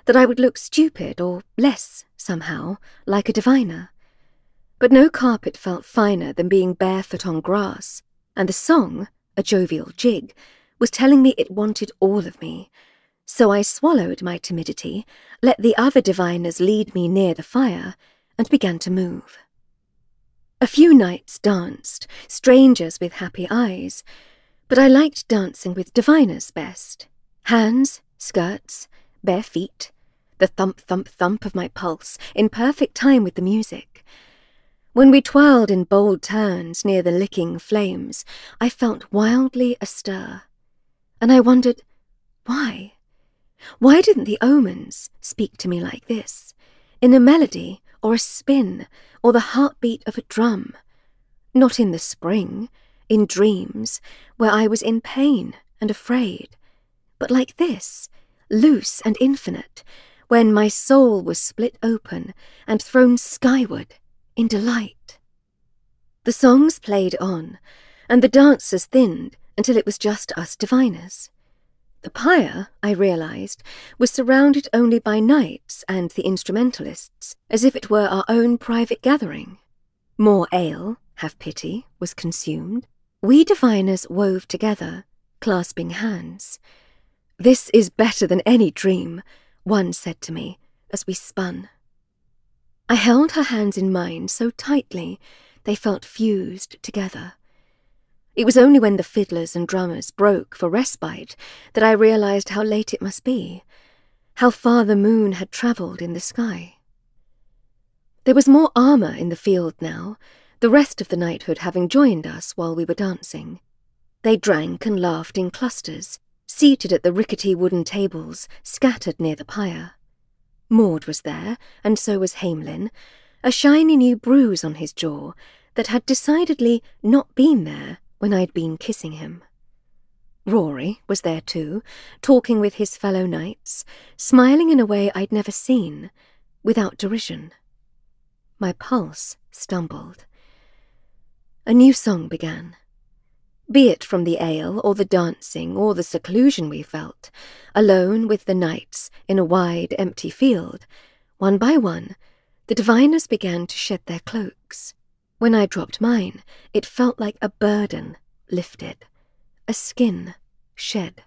that I would look stupid or less, somehow, like a diviner. But no carpet felt finer than being barefoot on grass, and the song, a jovial jig, was telling me it wanted all of me. So I swallowed my timidity, let the other diviners lead me near the fire, and began to move. A few knights danced, strangers with happy eyes, but I liked dancing with diviners best. Hands, skirts, bare feet, the thump-thump-thump of my pulse in perfect time with the music. When we twirled in bold turns near the licking flames, I felt wildly astir, and I wondered, why? Why didn't the omens speak to me like this, in a melody or a spin or the heartbeat of a drum? Not in the spring, in dreams, where I was in pain and afraid, but like this, loose and infinite, when my soul was split open and thrown skyward in delight. The songs played on, and the dancers thinned until it was just us diviners. The pyre, I realized, was surrounded only by knights and the instrumentalists, as if it were our own private gathering. More ale, have pity, was consumed. We diviners wove together, clasping hands. "This is better than any dream," one said to me as we spun. I held her hands in mine so tightly they felt fused together. It was only when the fiddlers and drummers broke for respite that I realized how late it must be, how far the moon had travelled in the sky. There was more armour in the field now, the rest of the knighthood having joined us while we were dancing. They drank and laughed in clusters, seated at the rickety wooden tables scattered near the pyre. Maud was there, and so was Hamelin, a shiny new bruise on his jaw that had decidedly not been there when I'd been kissing him. Rory was there too, talking with his fellow knights, smiling in a way I'd never seen, without derision. My pulse stumbled. A new song began. Be it from the ale or the dancing or the seclusion we felt, alone with the knights in a wide empty field, one by one, the diviners began to shed their cloaks. When I dropped mine, it felt like a burden lifted, a skin shed.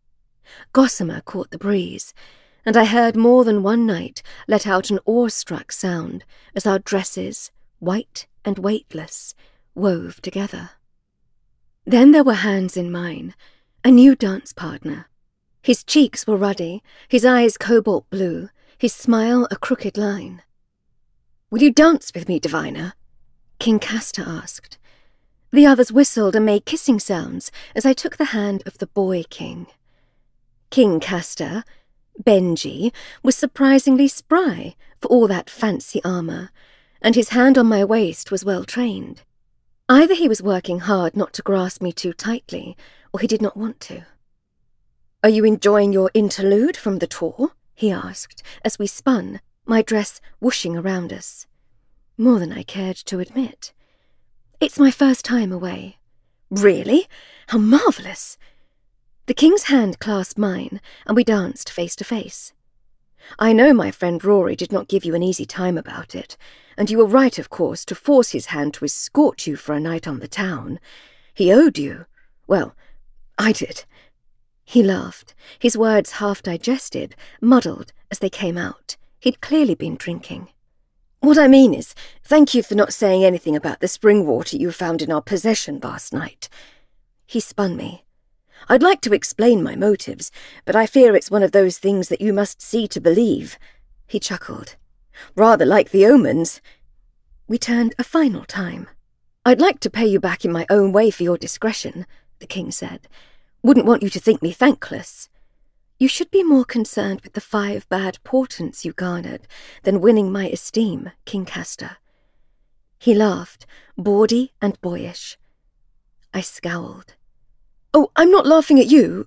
Gossamer caught the breeze, and I heard more than one knight let out an awestruck sound as our dresses, white and weightless, wove together. Then there were hands in mine, a new dance partner. His cheeks were ruddy, his eyes cobalt blue, his smile a crooked line. "Will you dance with me, diviner?" King Castor asked. The others whistled and made kissing sounds as I took the hand of the boy king. King Castor, Benji, was surprisingly spry for all that fancy armour, and his hand on my waist was well trained. Either he was working hard not to grasp me too tightly, or he did not want to. "Are you enjoying your interlude from the tour?" he asked, as we spun, my dress whooshing around us. More than I cared to admit. "It's my first time away." "Really? How marvellous!" The king's hand clasped mine, and we danced face to face. "I know my friend Rory did not give you an easy time about it, and you were right, of course, to force his hand to escort you for a night on the town. He owed you. Well, I did." He laughed, his words half digested, muddled as they came out. He'd clearly been drinking. "What I mean is, thank you for not saying anything about the spring water you found in our possession last night." He spun me. "I'd like to explain my motives, but I fear it's one of those things that you must see to believe." He chuckled. "Rather like the omens." We turned a final time. "I'd like to pay you back in my own way for your discretion," the king said. "Wouldn't want you to think me thankless." "You should be more concerned with the 5 bad portents you garnered than winning my esteem, King Castor." He laughed, bawdy and boyish. I scowled. "Oh, I'm not laughing at you.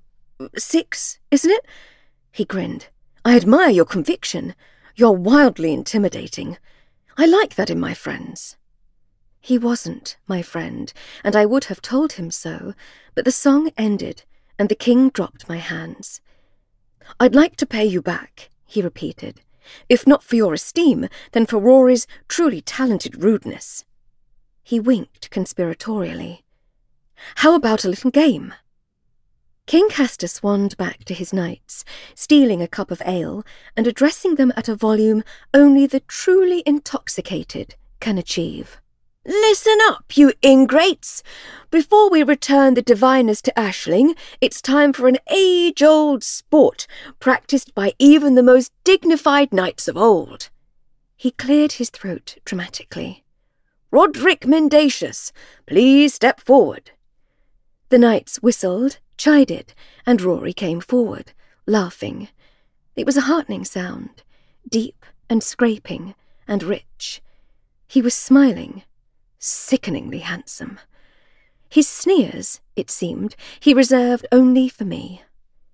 6, isn't it?" He grinned. "I admire your conviction. You're wildly intimidating. I like that in my friends." He wasn't my friend, and I would have told him so, but the song ended, and the king dropped my hands. "I'd like to pay you back," he repeated. "If not for your esteem, then for Rory's truly talented rudeness." He winked conspiratorially. "How about a little game?" King Castor swanned back to his knights, stealing a cup of ale and addressing them at a volume only the truly intoxicated can achieve. "Listen up, you ingrates! Before we return the diviners to Aisling, it's time for an age-old sport practised by even the most dignified knights of old." He cleared his throat dramatically. "Roderick Mendacious, please step forward." The knights whistled, chided, and Rory came forward, laughing. It was a heartening sound, deep and scraping and rich. He was smiling, sickeningly handsome. His sneers, it seemed, he reserved only for me.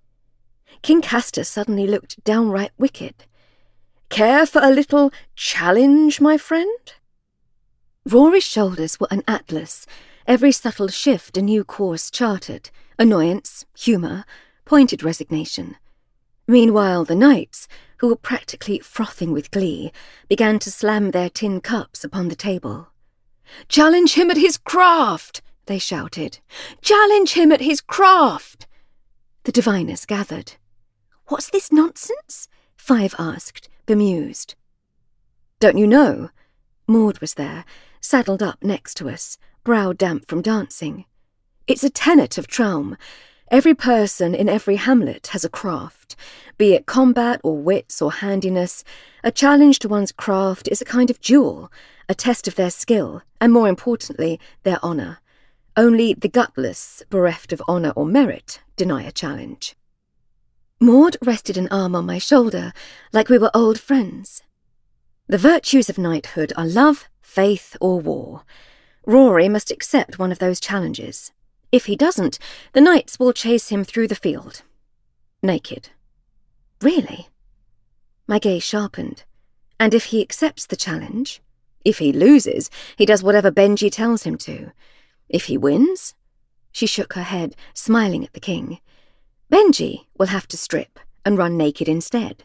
King Castor suddenly looked downright wicked. "Care for a little challenge, my friend?" Rory's shoulders were an atlas, every subtle shift a new course charted, annoyance, humour, pointed resignation. Meanwhile the knights, who were practically frothing with glee, began to slam their tin cups upon the table. "Challenge him at his craft!" they shouted. "Challenge him at his craft!" The diviners gathered. "What's this nonsense?" Five asked, bemused. "Don't you know?" Maud was there, saddled up next to us, brow damp from dancing. "It's a tenet of Traum. Every person in every hamlet has a craft. Be it combat or wits or handiness, a challenge to one's craft is a kind of duel, a test of their skill, and more importantly, their honour. Only the gutless, bereft of honour or merit, deny a challenge." Maud rested an arm on my shoulder, like we were old friends. "The virtues of knighthood are love, faith, or war. Rory must accept one of those challenges. If he doesn't, the knights will chase him through the field. Naked." "Really?" My gaze sharpened. "And if he accepts the challenge?" "If he loses, he does whatever Benji tells him to. If he wins?" She shook her head, smiling at the king. "Benji will have to strip and run naked instead."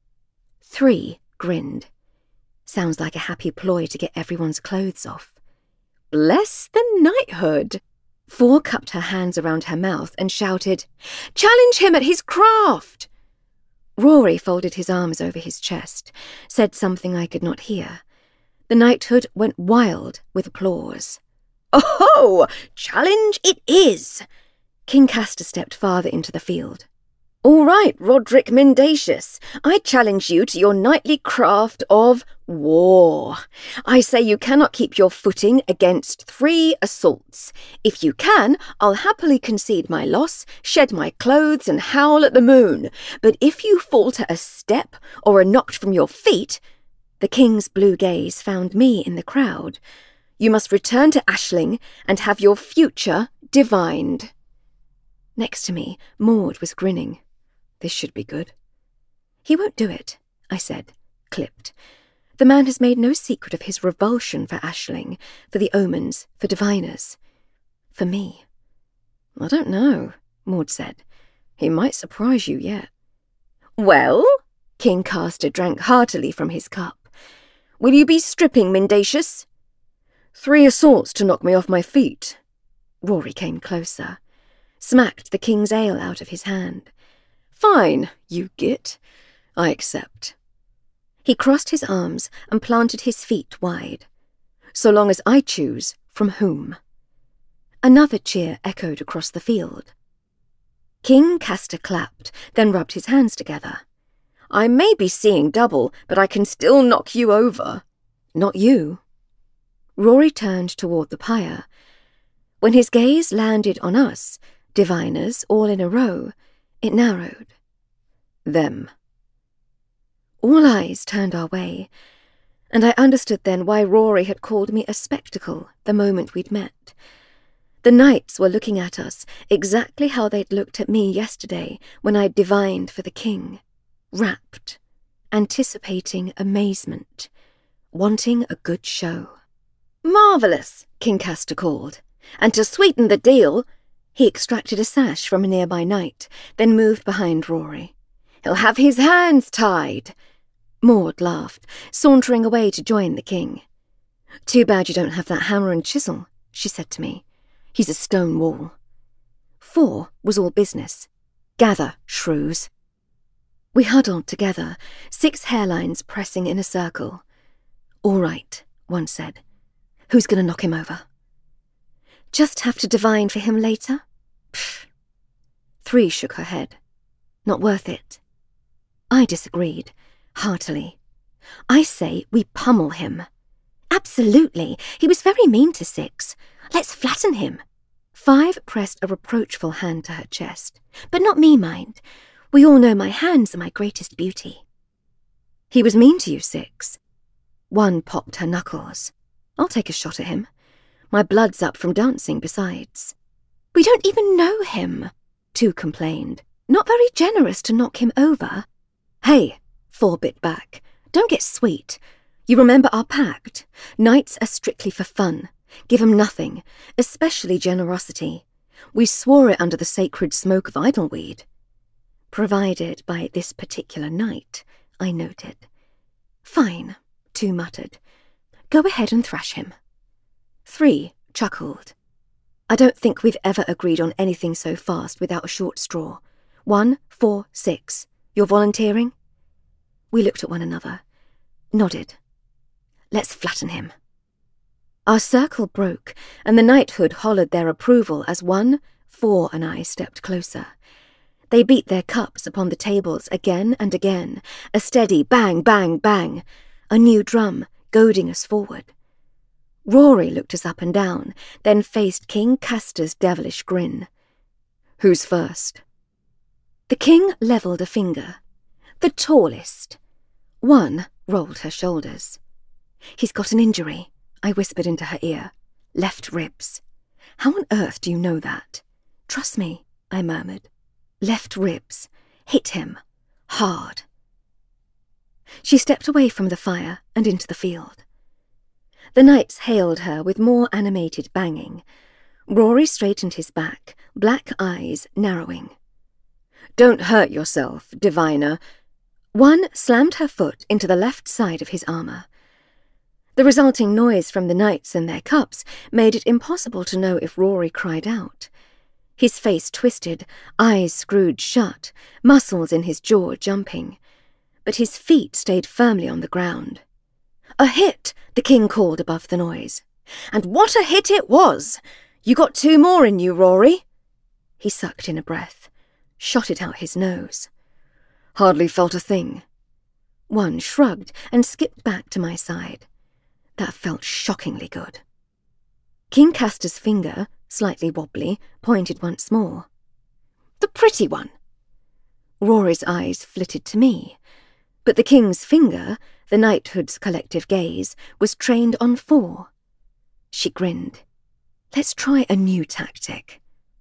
3 grinned. Sounds like a happy ploy to get everyone's clothes off. "Bless the knighthood!" 4 cupped her hands around her mouth and shouted, "Challenge him at his craft!" Rory folded his arms over his chest, said something I could not hear. The knighthood went wild with applause. "Oh, challenge it is!" King Castor stepped farther into the field. "All right, Roderick Mendacious, I challenge you to your knightly craft of war. I say you cannot keep your footing against 3 assaults. If you can, I'll happily concede my loss, shed my clothes and howl at the moon. But if you falter a step or are knocked from your feet," the king's blue gaze found me in the crowd, "you must return to Aisling and have your future divined." Next to me, Maud was grinning. This should be good. "He won't do it," I said, clipped. "The man has made no secret of his revulsion for Aisling, for the omens, for diviners. For me." "I don't know," Maud said. "He might surprise you yet." "Well?" King Castor drank heartily from his cup. "Will you be stripping, Mendacious?" 3 assaults to knock me off my feet." Rory came closer, smacked the king's ale out of his hand. "Fine, you git. I accept." He crossed his arms and planted his feet wide. "So long as I choose from whom." Another cheer echoed across the field. King Castor clapped, then rubbed his hands together. "I may be seeing double, but I can still knock you over." "Not you." Rory turned toward the pyre. When his gaze landed on us, diviners all in a row, it narrowed. "Them." All eyes turned our way, and I understood then why Rory had called me a spectacle the moment we'd met. The knights were looking at us exactly how they'd looked at me yesterday when I'd divined for the king, rapt, anticipating amazement, wanting a good show. "Marvellous," King Castor called, "and to sweeten the deal," he extracted a sash from a nearby knight, then moved behind Rory. He'll have his hands tied. Maud laughed, sauntering away to join the king. Too bad you don't have that hammer and chisel, she said to me. He's a stone wall. 4 was all business. Gather, shrews. We huddled together, 6 hairlines pressing in a circle. All right, one said. Who's going to knock him over? Just have to divine for him later? Pfft. 3 shook her head. Not worth it. I disagreed, heartily. I say we pummel him. Absolutely. He was very mean to 6. Let's flatten him. 5 pressed a reproachful hand to her chest. But not me, mind. We all know my hands are my greatest beauty. He was mean to you, 6. 1 popped her knuckles. I'll take a shot at him. My blood's up from dancing besides. We don't even know him, 2 complained. Not very generous to knock him over. Hey, 4 bit back. Don't get sweet. You remember our pact? Knights are strictly for fun. Give 'em nothing, especially generosity. We swore it under the sacred smoke of idleweed. Provided by this particular knight, I noted. Fine, 2 muttered. Go ahead and thrash him. 3 chuckled. I don't think we've ever agreed on anything so fast without a short straw. 1, 4, 6. You're volunteering? We looked at one another, nodded. Let's flatten him. Our circle broke, and the knighthood hollered their approval as 1, 4 and I stepped closer. They beat their cups upon the tables again and again, a steady bang, bang, bang, a new drum goading us forward. Rory looked us up and down, then faced King Castor's devilish grin. Who's first? The king levelled a finger. The tallest. 1 rolled her shoulders. He's got an injury, I whispered into her ear. Left ribs. How on earth do you know that? Trust me, I murmured. Left ribs. Hit him. Hard. She stepped away from the fire and into the field. The knights hailed her with more animated banging. Rory straightened his back, black eyes narrowing. Don't hurt yourself, diviner. 1 slammed her foot into the left side of his armour. The resulting noise from the knights and their cups made it impossible to know if Rory cried out. His face twisted, eyes screwed shut, muscles in his jaw jumping. But his feet stayed firmly on the ground. A hit, the king called above the noise. And what a hit it was! You got 2 more in you, Rory. He sucked in a breath, shot it out his nose. Hardly felt a thing. 1 shrugged and skipped back to my side. That felt shockingly good. King Castor's finger, slightly wobbly, pointed once more. The pretty one. Rory's eyes flitted to me, but the king's finger, the knighthood's collective gaze, was trained on 4. She grinned. Let's try a new tactic.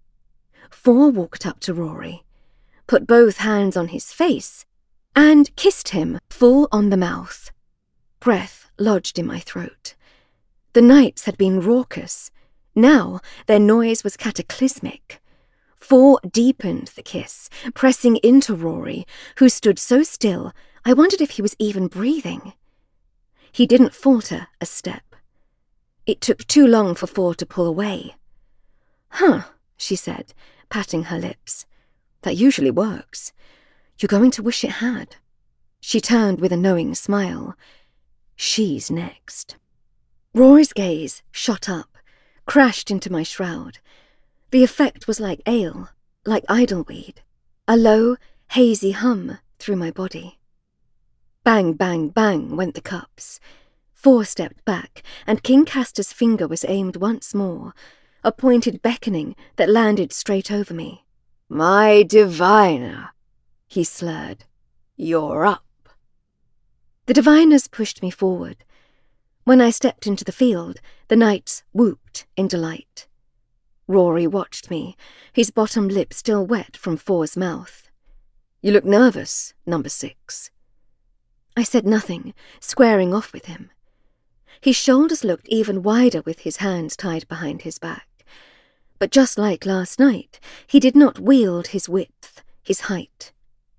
4 walked up to Rory, put both hands on his face, and kissed him full on the mouth. Breath lodged in my throat. The knights had been raucous. Now their noise was cataclysmic. 4 deepened the kiss, pressing into Rory, who stood so still I wondered if he was even breathing. He didn't falter a step. It took too long for 4 to pull away. Huh, she said, patting her lips. That usually works. You're going to wish it had. She turned with a knowing smile. She's next. Rory's gaze shot up, crashed into my shroud. The effect was like ale, like idleweed, a low, hazy hum through my body. Bang, bang, bang went the cups. 4 stepped back, and King Castor's finger was aimed once more, a pointed beckoning that landed straight over me. My diviner, he slurred. You're up. The diviners pushed me forward. When I stepped into the field, the knights whooped in delight. Rory watched me, his bottom lip still wet from 4's mouth. You look nervous, number 6. I said nothing, squaring off with him. His shoulders looked even wider with his hands tied behind his back. But just like last night, he did not wield his width, his height.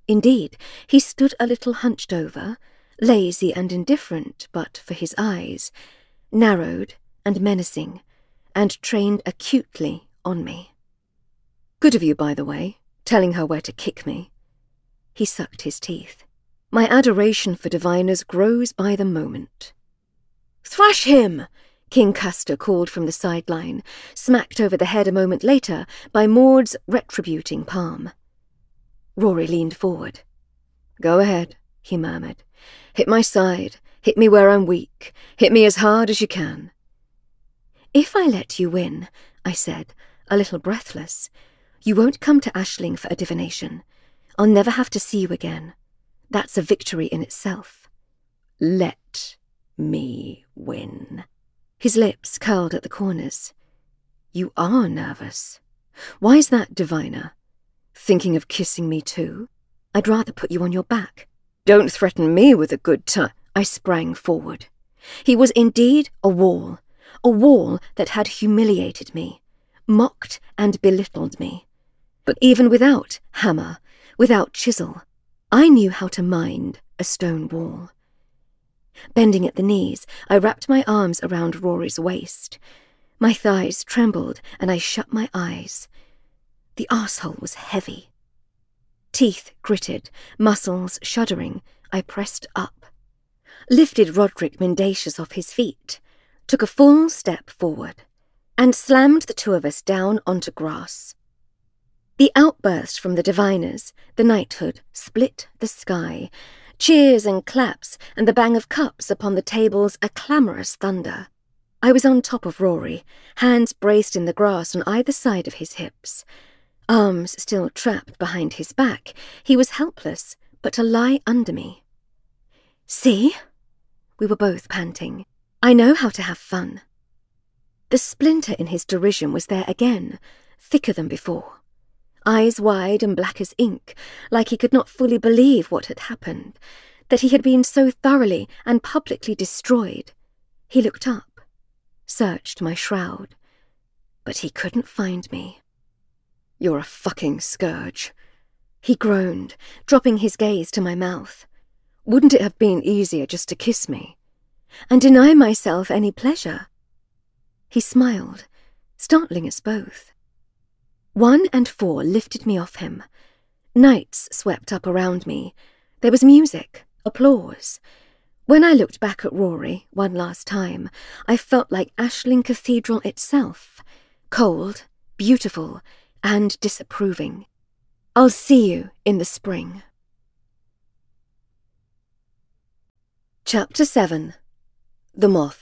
Indeed, he stood a little hunched over, lazy and indifferent but for his eyes, narrowed and menacing, and trained acutely on me. Good of you, by the way, telling her where to kick me. He sucked his teeth. My adoration for diviners grows by the moment. Thrash him! King Castor called from the sideline, smacked over the head a moment later by Maud's retributing palm. Rory leaned forward. Go ahead, he murmured. Hit my side, hit me where I'm weak, hit me as hard as you can. If I let you win, I said, a little breathless, you won't come to Ashling for a divination. I'll never have to see you again. That's a victory in itself. Let me win. His lips curled at the corners. You are nervous. Why's that, diviner? Thinking of kissing me too? I'd rather put you on your back. Don't threaten me with a good time. I sprang forward. He was indeed a wall that had humiliated me, mocked and belittled me. But even without hammer, without chisel, I knew how to mind a stone wall. Bending at the knees, I wrapped my arms around Rory's waist. My thighs trembled, and I shut my eyes. The arsehole was heavy. Teeth gritted, muscles shuddering, I pressed up. Lifted Roderick Mendacious off his feet, took a full step forward, and slammed the two of us down onto grass. The outburst from the diviners, the knighthood, split the sky. Cheers and claps, and the bang of cups upon the tables a clamorous thunder. I was on top of Rory, hands braced in the grass on either side of his hips. Arms still trapped behind his back, he was helpless, but to lie under me. See? We were both panting. I know how to have fun. The splinter in his derision was there again, thicker than before. Eyes wide and black as ink, like he could not fully believe what had happened, that he had been so thoroughly and publicly destroyed. He looked up, searched my shroud, but he couldn't find me. You're a fucking scourge, he groaned, dropping his gaze to my mouth. Wouldn't it have been easier just to kiss me? And deny myself any pleasure? He smiled, startling us both. 1 and 4 lifted me off him. Knights swept up around me. There was music, applause. When I looked back at Rory one last time, I felt like Ashling Cathedral itself, cold, beautiful, and disapproving. I'll see you in the spring. Chapter 7. The Moth.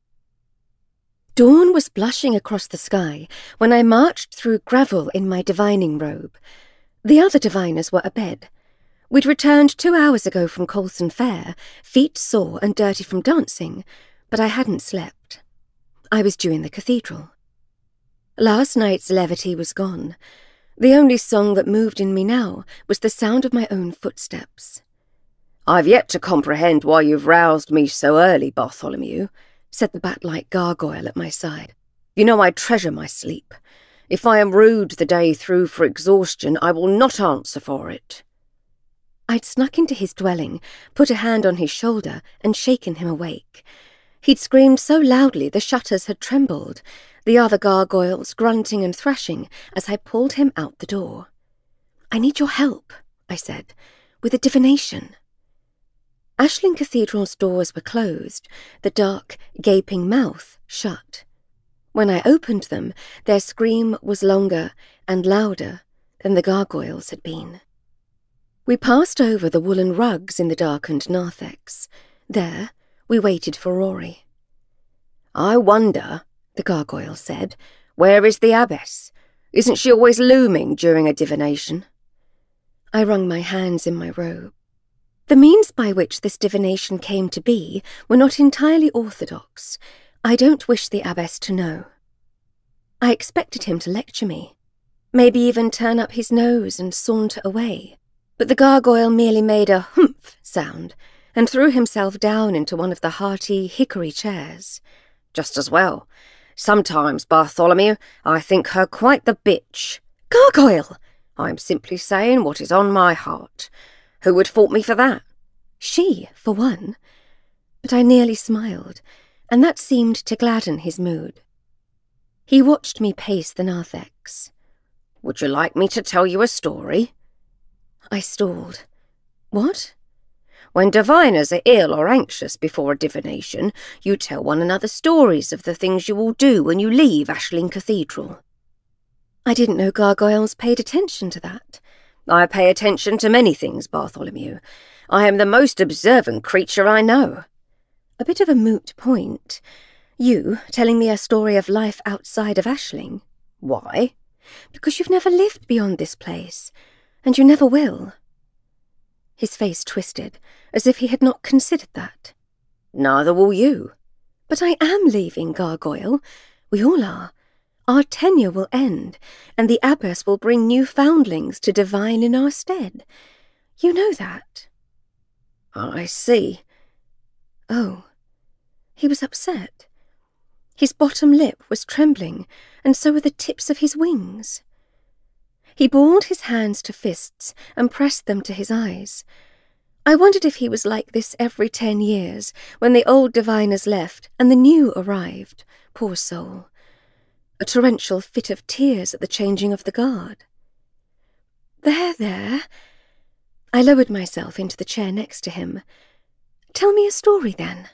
Dawn was blushing across the sky when I marched through gravel in my divining robe. The other diviners were abed. We'd returned 2 hours ago from Coulson Fair, feet sore and dirty from dancing, but I hadn't slept. I was due in the cathedral. Last night's levity was gone. The only song that moved in me now was the sound of my own footsteps. I've yet to comprehend why you've roused me so early, Bartholomew, said the bat-like gargoyle at my side. You know I treasure my sleep. If I am rude the day through for exhaustion, I will not answer for it. I'd snuck into his dwelling, put a hand on his shoulder, and shaken him awake. He'd screamed so loudly the shutters had trembled, the other gargoyles grunting and thrashing as I pulled him out the door. I need your help, I said, with a divination. Ashling Cathedral's doors were closed, the dark, gaping mouth shut. When I opened them, their scream was longer and louder than the gargoyles had been. We passed over the woolen rugs in the darkened narthex. There, we waited for Rory. I wonder, the gargoyle said, where is the abbess? Isn't she always looming during a divination? I wrung my hands in my robe. The means by which this divination came to be were not entirely orthodox. I don't wish the abbess to know. I expected him to lecture me, maybe even turn up his nose and saunter away, but the gargoyle merely made a humph sound and threw himself down into one of the hearty hickory chairs. Just as well. Sometimes, Bartholomew, I think her quite the bitch. Gargoyle! I'm simply saying what is on my heart. Who would fault me for that? She, for one. But I nearly smiled, and that seemed to gladden his mood. He watched me pace the narthex. Would you like me to tell you a story? I stalled. What? When diviners are ill or anxious before a divination, you tell one another stories of the things you will do when you leave Ashling Cathedral. I didn't know gargoyles paid attention to that. I pay attention to many things, Bartholomew. I am the most observant creature I know. A bit of a moot point. You telling me a story of life outside of Ashling. Why? Because you've never lived beyond this place, and you never will. His face twisted, as if he had not considered that. Neither will you. But I am leaving, Gargoyle. We all are. Our tenure will end, and the abbess will bring new foundlings to divine in our stead. You know that. I see. Oh. He was upset. His bottom lip was trembling, and so were the tips of his wings. He balled his hands to fists and pressed them to his eyes. I wondered if he was like this every 10 years, when the old diviners left and the new arrived, poor soul. A torrential fit of tears at the changing of the guard. There. I lowered myself into the chair next to him. Tell me a story, then.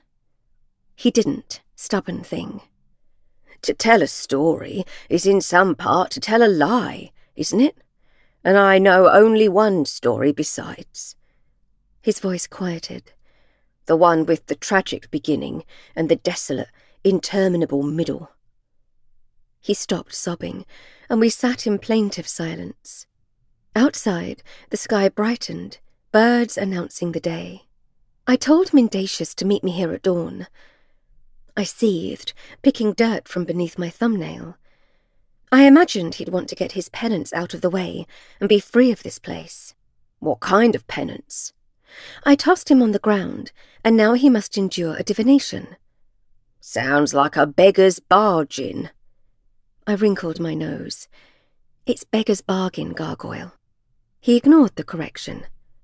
He didn't, stubborn thing. To tell a story is in some part to tell a lie, isn't it? And I know only one story besides. His voice quieted. The one with the tragic beginning and the desolate, interminable middle. He stopped sobbing, and we sat in plaintive silence. Outside, the sky brightened, birds announcing the day. I told Mendacious to meet me here at dawn. I seethed, picking dirt from beneath my thumbnail. I imagined he'd want to get his penance out of the way and be free of this place. What kind of penance? I tossed him on the ground, and now he must endure a divination. Sounds like a beggar's bargain. I wrinkled my nose. It's beggar's bargain, Gargoyle. He ignored the correction.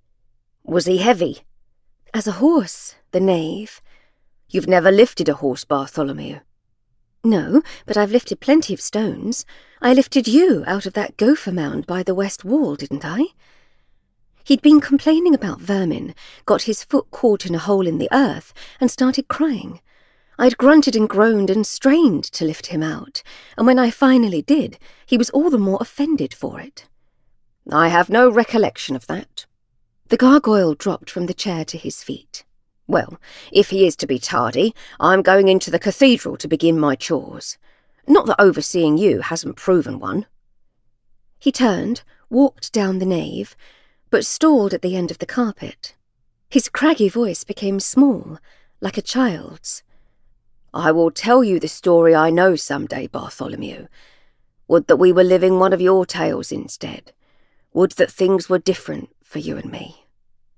Was he heavy? As a horse, the knave. You've never lifted a horse, Bartholomew. No, but I've lifted plenty of stones. I lifted you out of that gopher mound by the west wall, didn't I? He'd been complaining about vermin, got his foot caught in a hole in the earth, and started crying. I'd grunted and groaned and strained to lift him out, and when I finally did, he was all the more offended for it. I have no recollection of that. The gargoyle dropped from the chair to his feet. Well, if he is to be tardy, I'm going into the cathedral to begin my chores. Not that overseeing you hasn't proven one. He turned, walked down the nave, but stalled at the end of the carpet. His craggy voice became small, like a child's. I will tell you the story I know some day, Bartholomew. Would that we were living one of your tales instead. Would that things were different for you and me.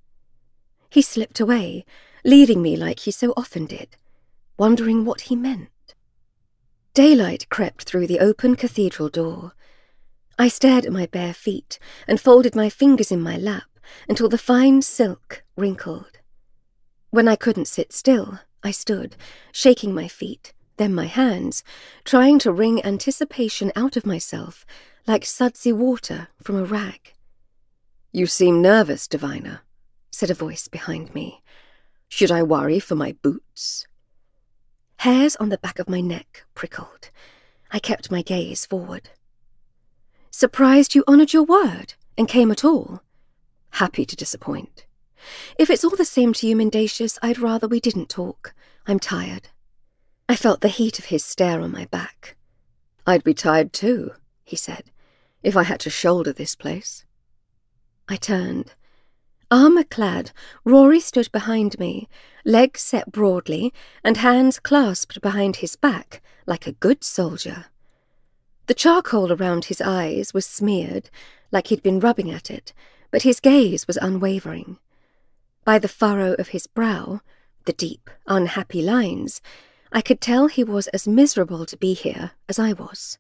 He slipped away, leaving me like he so often did, wondering what he meant. Daylight crept through the open cathedral door. I stared at my bare feet and folded my fingers in my lap until the fine silk wrinkled. When I couldn't sit still, I stood, shaking my feet, then my hands, trying to wring anticipation out of myself like sudsy water from a rag. You seem nervous, Diviner, said a voice behind me. Should I worry for my boots? Hairs on the back of my neck prickled. I kept my gaze forward. Surprised you honoured your word and came at all? Happy to disappoint. If it's all the same to you, Mendacious, I'd rather we didn't talk. I'm tired. I felt the heat of his stare on my back. I'd be tired too, he said, if I had to shoulder this place. I turned. Armour-clad, Rory stood behind me, legs set broadly and hands clasped behind his back like a good soldier. The charcoal around his eyes was smeared, like he'd been rubbing at it, but his gaze was unwavering. By the furrow of his brow, the deep, unhappy lines, I could tell he was as miserable to be here as I was.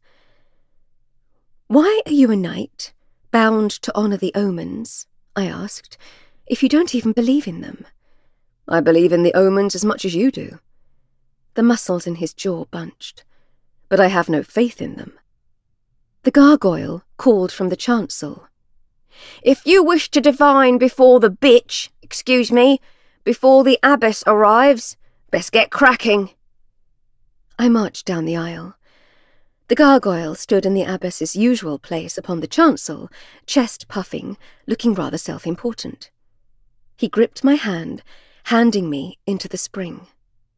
"Why are you a knight, bound to honour the omens?" I asked. if you don't even believe in them? I believe in the omens as much as you do. The muscles in his jaw bunched. But I have no faith in them. The gargoyle called from the chancel. If you wish to divine before the bitch, excuse me, before the abbess arrives, best get cracking. I marched down the aisle. The gargoyle stood in the abbess's usual place upon the chancel, chest puffing, looking rather self-important. He gripped my hand, handing me into the spring.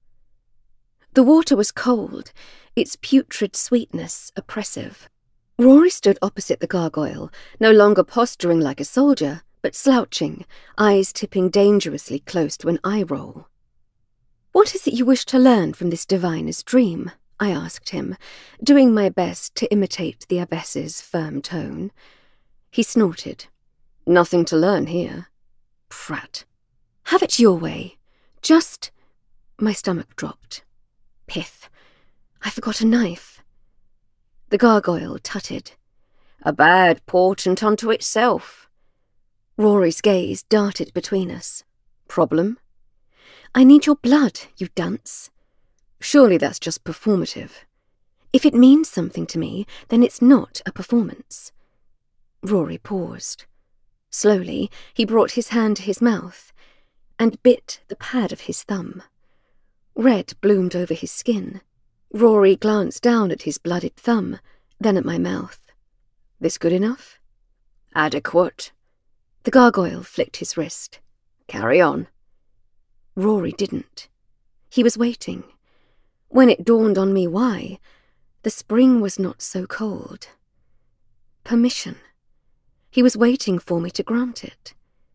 The water was cold, its putrid sweetness oppressive. Rory stood opposite the gargoyle, no longer posturing like a soldier, but slouching, eyes tipping dangerously close to an eye roll. "What is it you wish to learn from this diviner's dream?" I asked him, doing my best to imitate the abbess's firm tone. He snorted. "Nothing to learn here." "Prat. Have it your way. Just—" My stomach dropped. Pith. I forgot a knife. The gargoyle tutted. "A bad portent unto itself." Rory's gaze darted between us. "Problem?" "I need your blood, you dunce." "Surely that's just performative." "If it means something to me, then it's not a performance." Rory paused. Slowly, he brought his hand to his mouth and bit the pad of his thumb. Red bloomed over his skin. Rory glanced down at his blooded thumb, then at my mouth. "This good enough?" "Adequate." The gargoyle flicked his wrist. "Carry on." Rory didn't. He was waiting. When it dawned on me why, the spring was not so cold. Permission. He was waiting for me to grant it.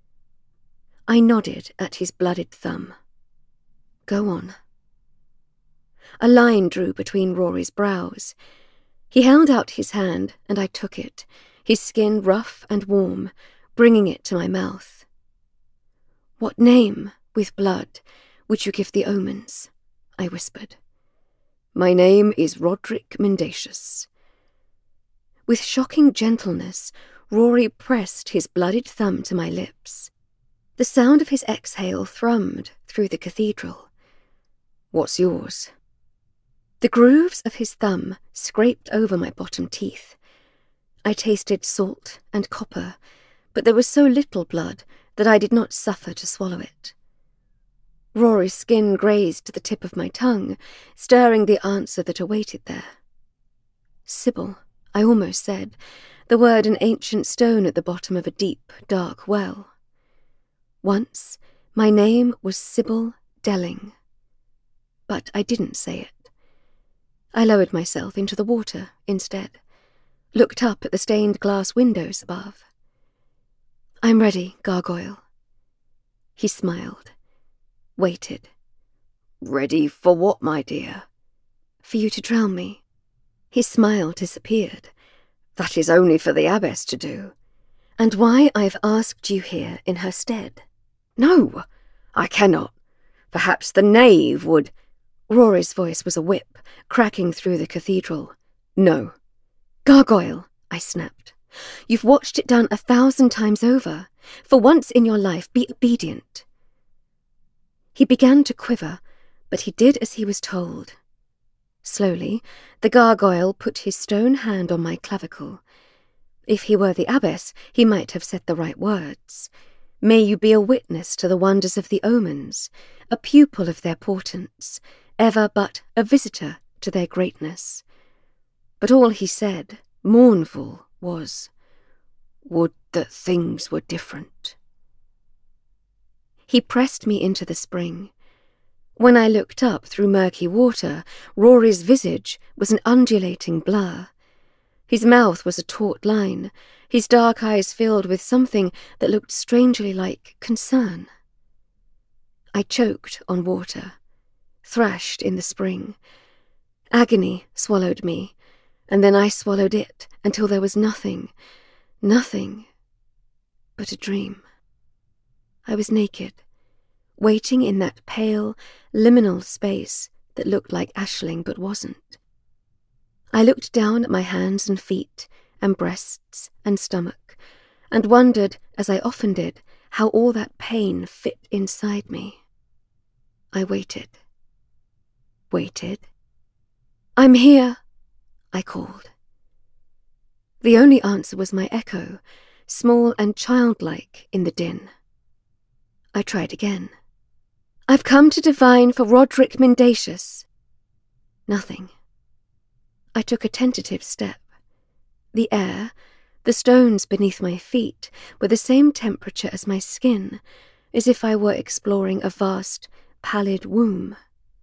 I nodded at his blooded thumb. "Go on." A line drew between Rory's brows. He held out his hand, and I took it, his skin rough and warm, bringing it to my mouth. "What name, with blood, would you give the omens?" I whispered. "My name is Roderick Mendacious." With shocking gentleness, Rory pressed his blooded thumb to my lips. The sound of his exhale thrummed through the cathedral. "What's yours?" The grooves of his thumb scraped over my bottom teeth. I tasted salt and copper, but there was so little blood that I did not suffer to swallow it. Rory's skin grazed the tip of my tongue, stirring the answer that awaited there. "Sybil," I almost said, the word an ancient stone at the bottom of a deep, dark well. Once, my name was Sybil Delling. But I didn't say it. I lowered myself into the water instead, looked up at the stained glass windows above. "I'm ready, gargoyle." He smiled, waited. "Ready for what, my dear?" "For you to drown me." His smile disappeared. "That is only for the abbess to do." "And why I've asked you here in her stead." "No, I cannot. Perhaps the knave would—" Rory's voice was a whip, cracking through the cathedral. "No." "Gargoyle," I snapped. "You've watched it done 1,000 times over. For once in your life, be obedient." He began to quiver, but he did as he was told. Slowly, the gargoyle put his stone hand on my clavicle. If he were the abbess, he might have said the right words. "May you be a witness to the wonders of the omens, a pupil of their portents, ever but a visitor to their greatness." But all he said, mournful, was, "Would that things were different." He pressed me into the spring. When I looked up through murky water, Rory's visage was an undulating blur. His mouth was a taut line, his dark eyes filled with something that looked strangely like concern. I choked on water, thrashed in the spring. Agony swallowed me, and then I swallowed it until there was nothing but a dream. I was naked, waiting in that pale, liminal space that looked like Aisling but wasn't. I looked down at my hands and feet, and breasts and stomach, and wondered, as I often did, how all that pain fit inside me. I waited. Waited. "I'm here," I called. The only answer was my echo, small and childlike in the din. I tried again. "I've come to divine for Roderick Mendacious." Nothing. I took a tentative step. The air, the stones beneath my feet, were the same temperature as my skin, as if I were exploring a vast, pallid womb.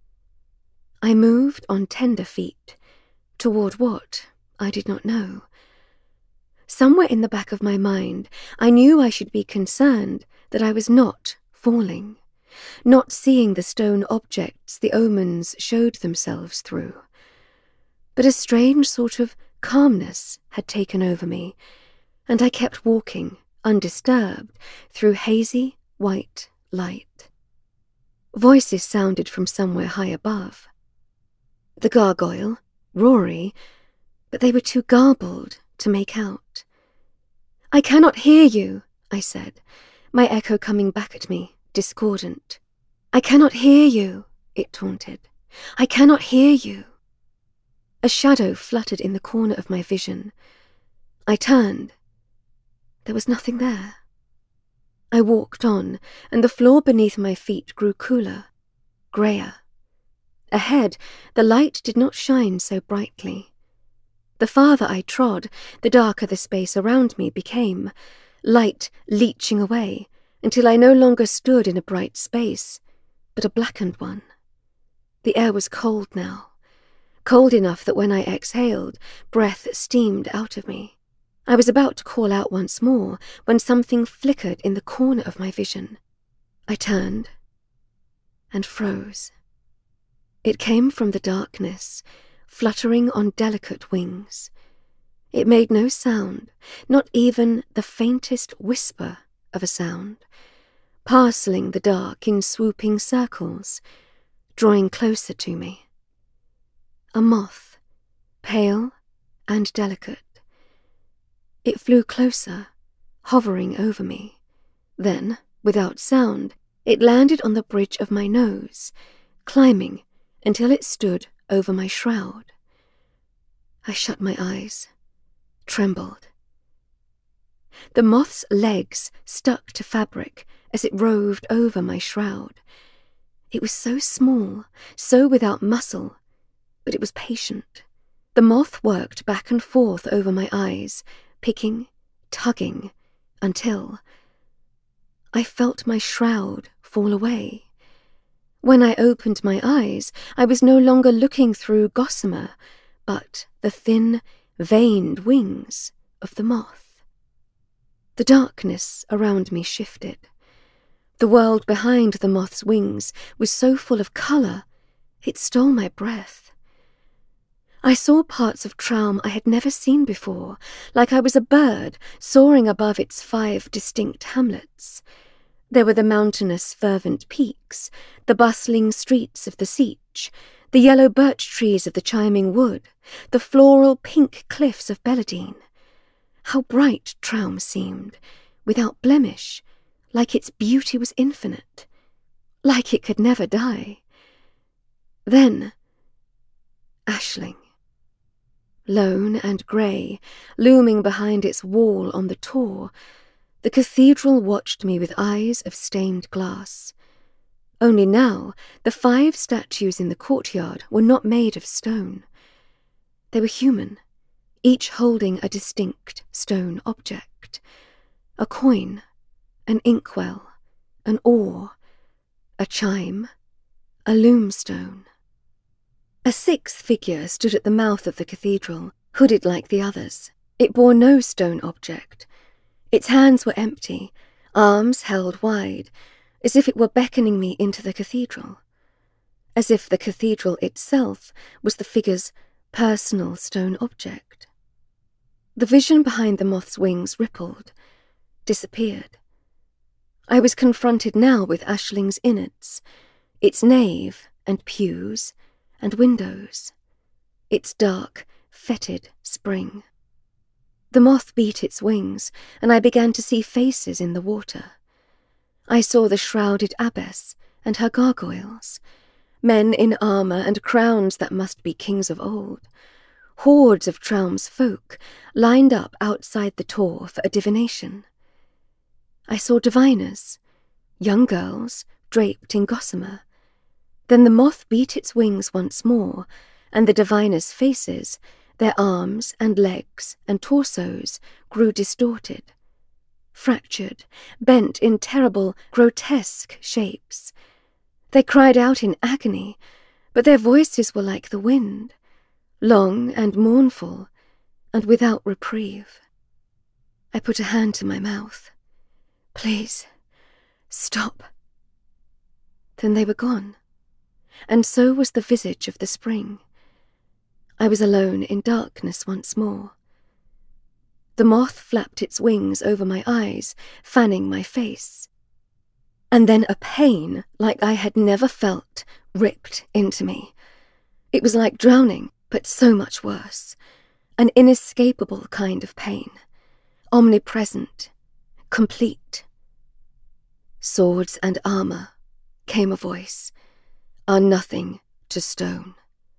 I moved on tender feet. Toward what, I did not know. Somewhere in the back of my mind, I knew I should be concerned that I was not falling, not seeing the stone objects the omens showed themselves through. But a strange sort of calmness had taken over me, and I kept walking, undisturbed, through hazy, white light. Voices sounded from somewhere high above. The gargoyle, Rory, but they were too garbled to make out. "I cannot hear you," I said, my echo coming back at me, discordant. "I cannot hear you," it taunted. "I cannot hear you." A shadow fluttered in the corner of my vision. I turned. There was nothing there. I walked on, and the floor beneath my feet grew cooler, greyer. Ahead, the light did not shine so brightly. The farther I trod, the darker the space around me became, light leaching away, until I no longer stood in a bright space, but a blackened one. The air was cold now, cold enough that when I exhaled, breath steamed out of me. I was about to call out once more when something flickered in the corner of my vision. I turned and froze. It came from the darkness, fluttering on delicate wings. It made no sound, not even the faintest whisper of a sound, parceling the dark in swooping circles, drawing closer to me. A moth, pale and delicate. It flew closer, hovering over me. Then, without sound, it landed on the bridge of my nose, climbing until it stood over my shroud. I shut my eyes, trembled. The moth's legs stuck to fabric as it roved over my shroud. It was so small, so without muscle, but it was patient. The moth worked back and forth over my eyes, picking, tugging, until I felt my shroud fall away. When I opened my eyes, I was no longer looking through gossamer, but the thin, veined wings of the moth. The darkness around me shifted. The world behind the moth's wings was so full of colour, it stole my breath. I saw parts of Traum I had never seen before, like I was a bird soaring above its 5 distinct hamlets. There were the mountainous, fervent peaks, the bustling streets of the Sietch, the yellow birch trees of the chiming wood, the floral pink cliffs of Belladine. How bright Traum seemed, without blemish, like its beauty was infinite, like it could never die. Then, Aisling. Lone and grey, looming behind its wall on the Tor, the cathedral watched me with eyes of stained glass. Only now, the 5 statues in the courtyard were not made of stone. They were human, each holding a distinct stone object. A coin, an inkwell, an oar, a chime, a loomstone. A 6th figure stood at the mouth of the cathedral, hooded like the others. It bore no stone object. Its hands were empty, arms held wide, as if it were beckoning me into the cathedral. As if the cathedral itself was the figure's personal stone object. The vision behind the moth's wings rippled, disappeared. I was confronted now with Aisling's innards, its nave and pews and windows, its dark, fetid spring. The moth beat its wings, and I began to see faces in the water. I saw the shrouded abbess and her gargoyles, men in armour and crowns that must be kings of old, hordes of Traum's folk lined up outside the tor for a divination. I saw diviners, young girls draped in gossamer. Then the moth beat its wings once more, and the diviners' faces, their arms and legs and torsos, grew distorted, fractured, bent in terrible, grotesque shapes. They cried out in agony, but their voices were like the wind, long and mournful, and without reprieve. I put a hand to my mouth. Please, stop. Then they were gone, and so was the visage of the spring. I was alone in darkness once more. The moth flapped its wings over my eyes, fanning my face. And then a pain like I had never felt ripped into me. It was like drowning, but so much worse. An inescapable kind of pain. Omnipresent. Complete. Swords and armour, came a voice, are nothing to stone.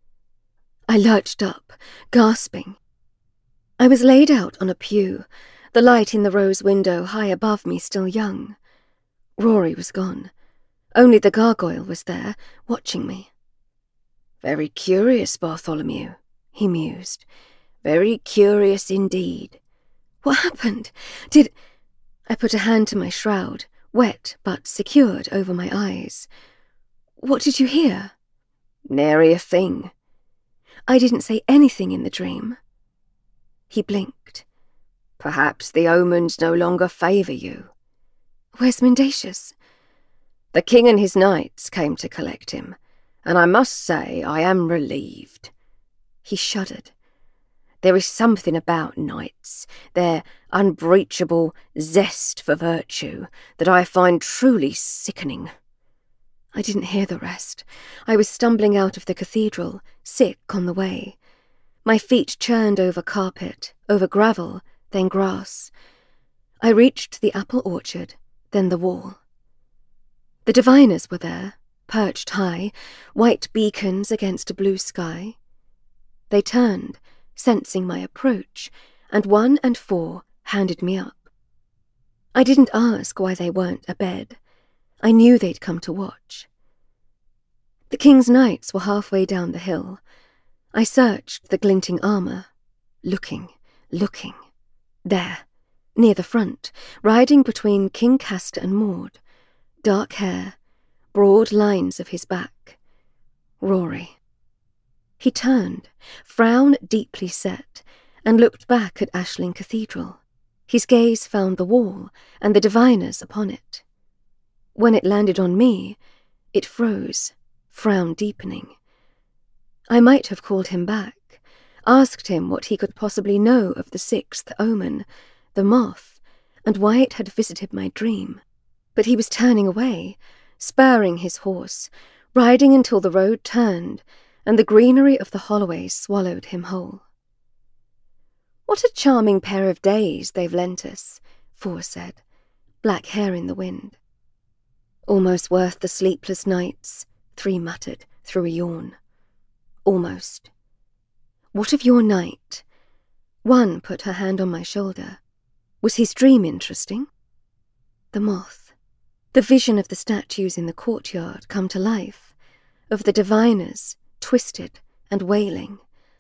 I lurched up, gasping. I was laid out on a pew, the light in the rose window high above me still young. Rory was gone. Only the gargoyle was there, watching me. Very curious, Bartholomew, he mused. Very curious indeed. What happened? Did... I put a hand to my shroud, wet but secured over my eyes. What did you hear? Nary a thing. I didn't say anything in the dream. He blinked. Perhaps the omens no longer favour you. Where's Mendacious? The king and his knights came to collect him, and I must say I am relieved. He shuddered. There is something about knights, their unbreachable zest for virtue, that I find truly sickening. I didn't hear the rest. I was stumbling out of the cathedral, sick on the way. My feet churned over carpet, over gravel, then grass. I reached the apple orchard, then the wall. The diviners were there, perched high, white beacons against a blue sky. They turned, sensing my approach, and 1 and 4 handed me up. I didn't ask why they weren't abed. I knew they'd come to watch. The king's knights were halfway down the hill. I searched the glinting armour, looking. There, near the front, riding between King Castor and Maud. Dark hair, broad lines of his back. Rory. He turned, frown deeply set, and looked back at Ashling Cathedral. His gaze found the wall and the diviners upon it. When it landed on me, it froze, frown deepening. I might have called him back, asked him what he could possibly know of the 6th omen, the moth, and why it had visited my dream. But he was turning away, spurring his horse, riding until the road turned, and the greenery of the holloways swallowed him whole. What a charming pair of days they've lent us, 4 said, black hair in the wind. Almost worth the sleepless nights, 3 muttered through a yawn. Almost. What of your night? 1 put her hand on my shoulder. Was his dream interesting? The moth. The vision of the statues in the courtyard come to life, of the diviners, twisted and wailing.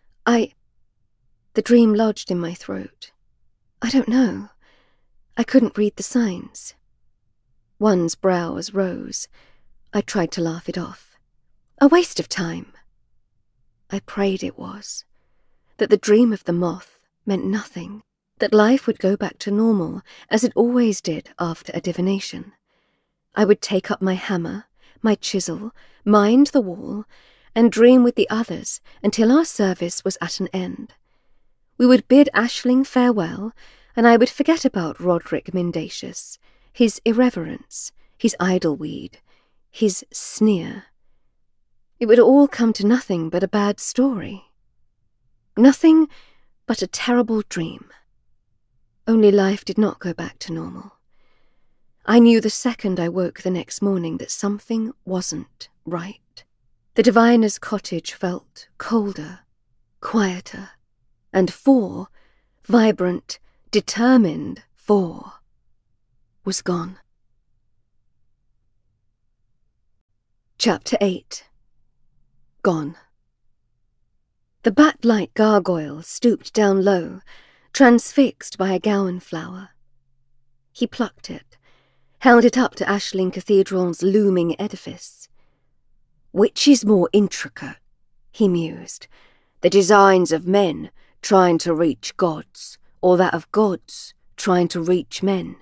The dream lodged in my throat. I don't know. I couldn't read the signs. 1's brows rose. I tried to laugh it off. A waste of time. I prayed it was. That the dream of the moth meant nothing. That life would go back to normal, as it always did after a divination. I would take up my hammer, my chisel, mind the wall, and dream with the others until our service was at an end. We would bid Ashling farewell, and I would forget about Roderick Mendacious, his irreverence, his idleweed, his sneer. It would all come to nothing but a bad story. Nothing but a terrible dream. Only life did not go back to normal. I knew the second I woke the next morning that something wasn't right. The diviner's cottage felt colder, quieter, and 4, vibrant, determined 4, was gone. Chapter 8. Gone. The bat-like gargoyle stooped down low, transfixed by a gowan flower. He plucked it, held it up to Ashling Cathedral's looming edifice. "Which is more intricate?" he mused. "The designs of men trying to reach gods, or that of gods trying to reach men?"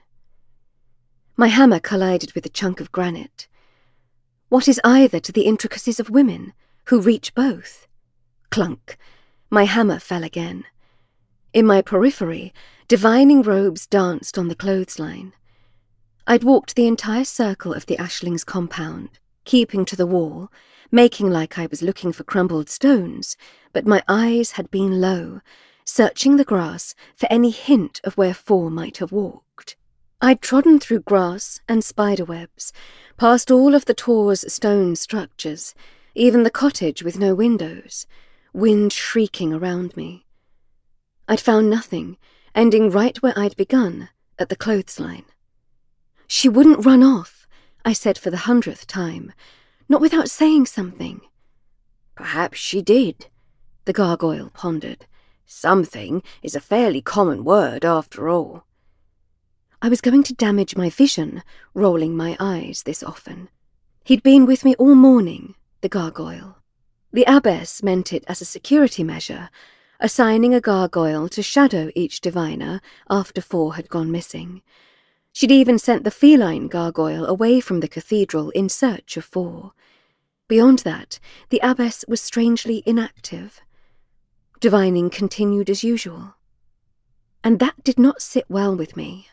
My hammer collided with a chunk of granite. What is either to the intricacies of women, who reach both? Clunk. My hammer fell again. In my periphery, divining robes danced on the clothesline. I'd walked the entire circle of the Ashlings' compound, keeping to the wall, making like I was looking for crumbled stones, but my eyes had been low, searching the grass for any hint of where 4 might have walked. I'd trodden through grass and spiderwebs, past all of the Tor's stone structures, even the cottage with no windows, wind shrieking around me. I'd found nothing, ending right where I'd begun, at the clothesline. "She wouldn't run off," I said for the 100th time, not without saying something. "Perhaps she did," the gargoyle pondered. "Something is a fairly common word, after all." I was going to damage my vision, rolling my eyes this often. He'd been with me all morning, the gargoyle. The abbess meant it as a security measure, assigning a gargoyle to shadow each diviner after 4 had gone missing. She'd even sent the feline gargoyle away from the cathedral in search of 4. Beyond that, the abbess was strangely inactive. Divining continued as usual. And that did not sit well with me.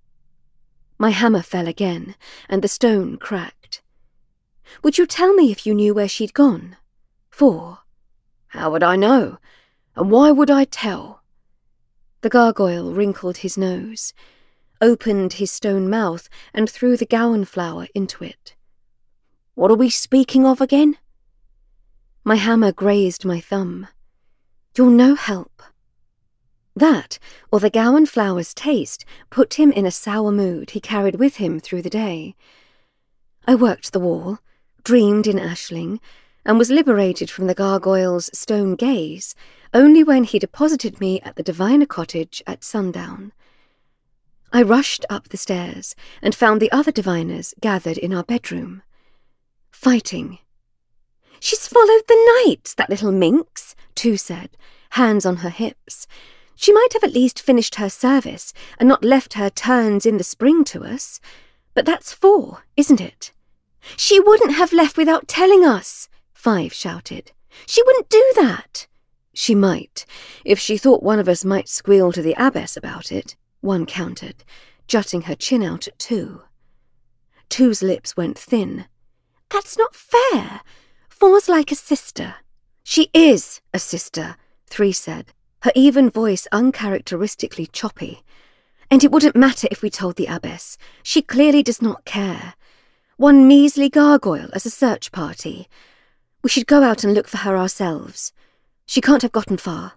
My hammer fell again, and the stone cracked. "Would you tell me if you knew where she'd gone?" 4. "How would I know? And why would I tell?" The gargoyle wrinkled his nose, opened his stone mouth, and threw the gowan flower into it. "What are we speaking of again?" My hammer grazed my thumb. "You're no help." That, or the gowan flower's taste, put him in a sour mood he carried with him through the day. I worked the wall, dreamed in Ashling, and was liberated from the gargoyle's stone gaze only when he deposited me at the diviner cottage at sundown. I rushed up the stairs and found the other diviners gathered in our bedroom. Fighting. "She's followed the knights, that little minx," 2 said, hands on her hips. "She might have at least finished her service and not left her turns in the spring to us. But that's 4, isn't it?" "She wouldn't have left without telling us," 5 shouted. "She wouldn't do that." "She might, if she thought one of us might squeal to the abbess about it," 1 countered, jutting her chin out at 2. 2's lips went thin. "That's not fair. 4's like a sister." "She is a sister," 3 said, her even voice uncharacteristically choppy. "And it wouldn't matter if we told the abbess. She clearly does not care. 1 measly gargoyle as a search party. We should go out and look for her ourselves. She can't have gotten far."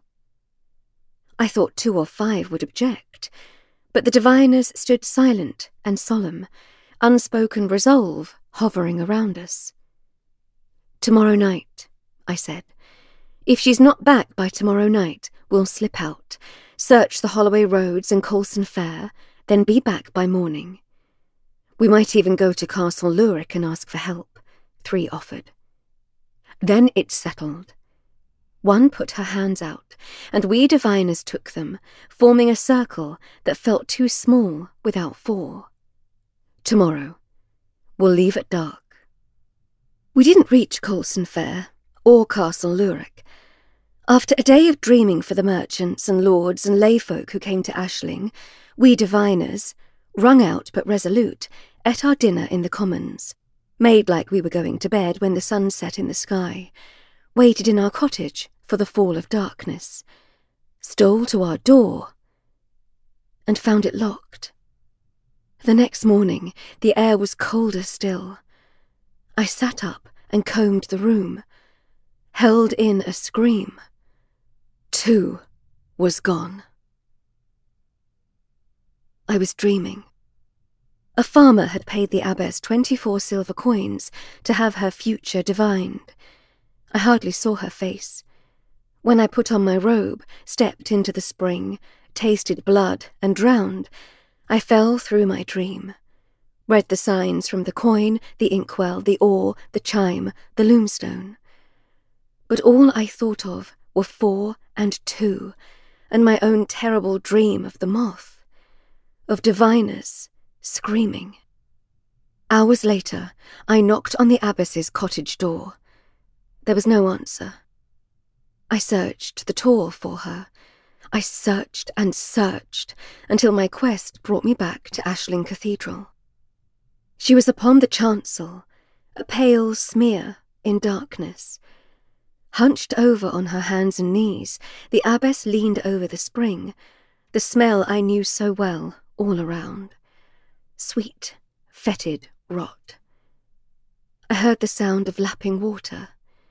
I thought 2 or 5 would object, but the diviners stood silent and solemn, unspoken resolve hovering around us. "Tomorrow night," I said. "If she's not back by tomorrow night, we'll slip out, search the Holloway roads and Coulson Fair, then be back by morning. We might even go to Castle Lurick and ask for help," 3 offered. Then it settled. 1 put her hands out, and we diviners took them, forming a circle that felt too small without 4. "Tomorrow. We'll leave at dark." We didn't reach Coulson Fair or Castle Lurick. After a day of dreaming for the merchants and lords and layfolk who came to Ashling, we diviners, wrung out but resolute, ate our dinner in the commons, made like we were going to bed when the sun set in the sky, waited in our cottage for the fall of darkness, stole to our door, and found it locked. The next morning, the air was colder still. I sat up and combed the room, held in a scream. 2 was gone. I was dreaming. A farmer had paid the abbess 24 silver coins to have her future divined. I hardly saw her face. When I put on my robe, stepped into the spring, tasted blood and drowned, I fell through my dream, read the signs from the coin, the inkwell, the oar, the chime, the loomstone. But all I thought of were 4 and 2, and my own terrible dream of the moth, of diviners screaming. Hours later, I knocked on the abbess's cottage door. There was no answer. I searched the tor for her. I searched and searched until my quest brought me back to Ashling Cathedral. She was upon the chancel, a pale smear in darkness. Hunched over on her hands and knees, the abbess leaned over the spring, the smell I knew so well all around. Sweet, fetid rot. I heard the sound of lapping water.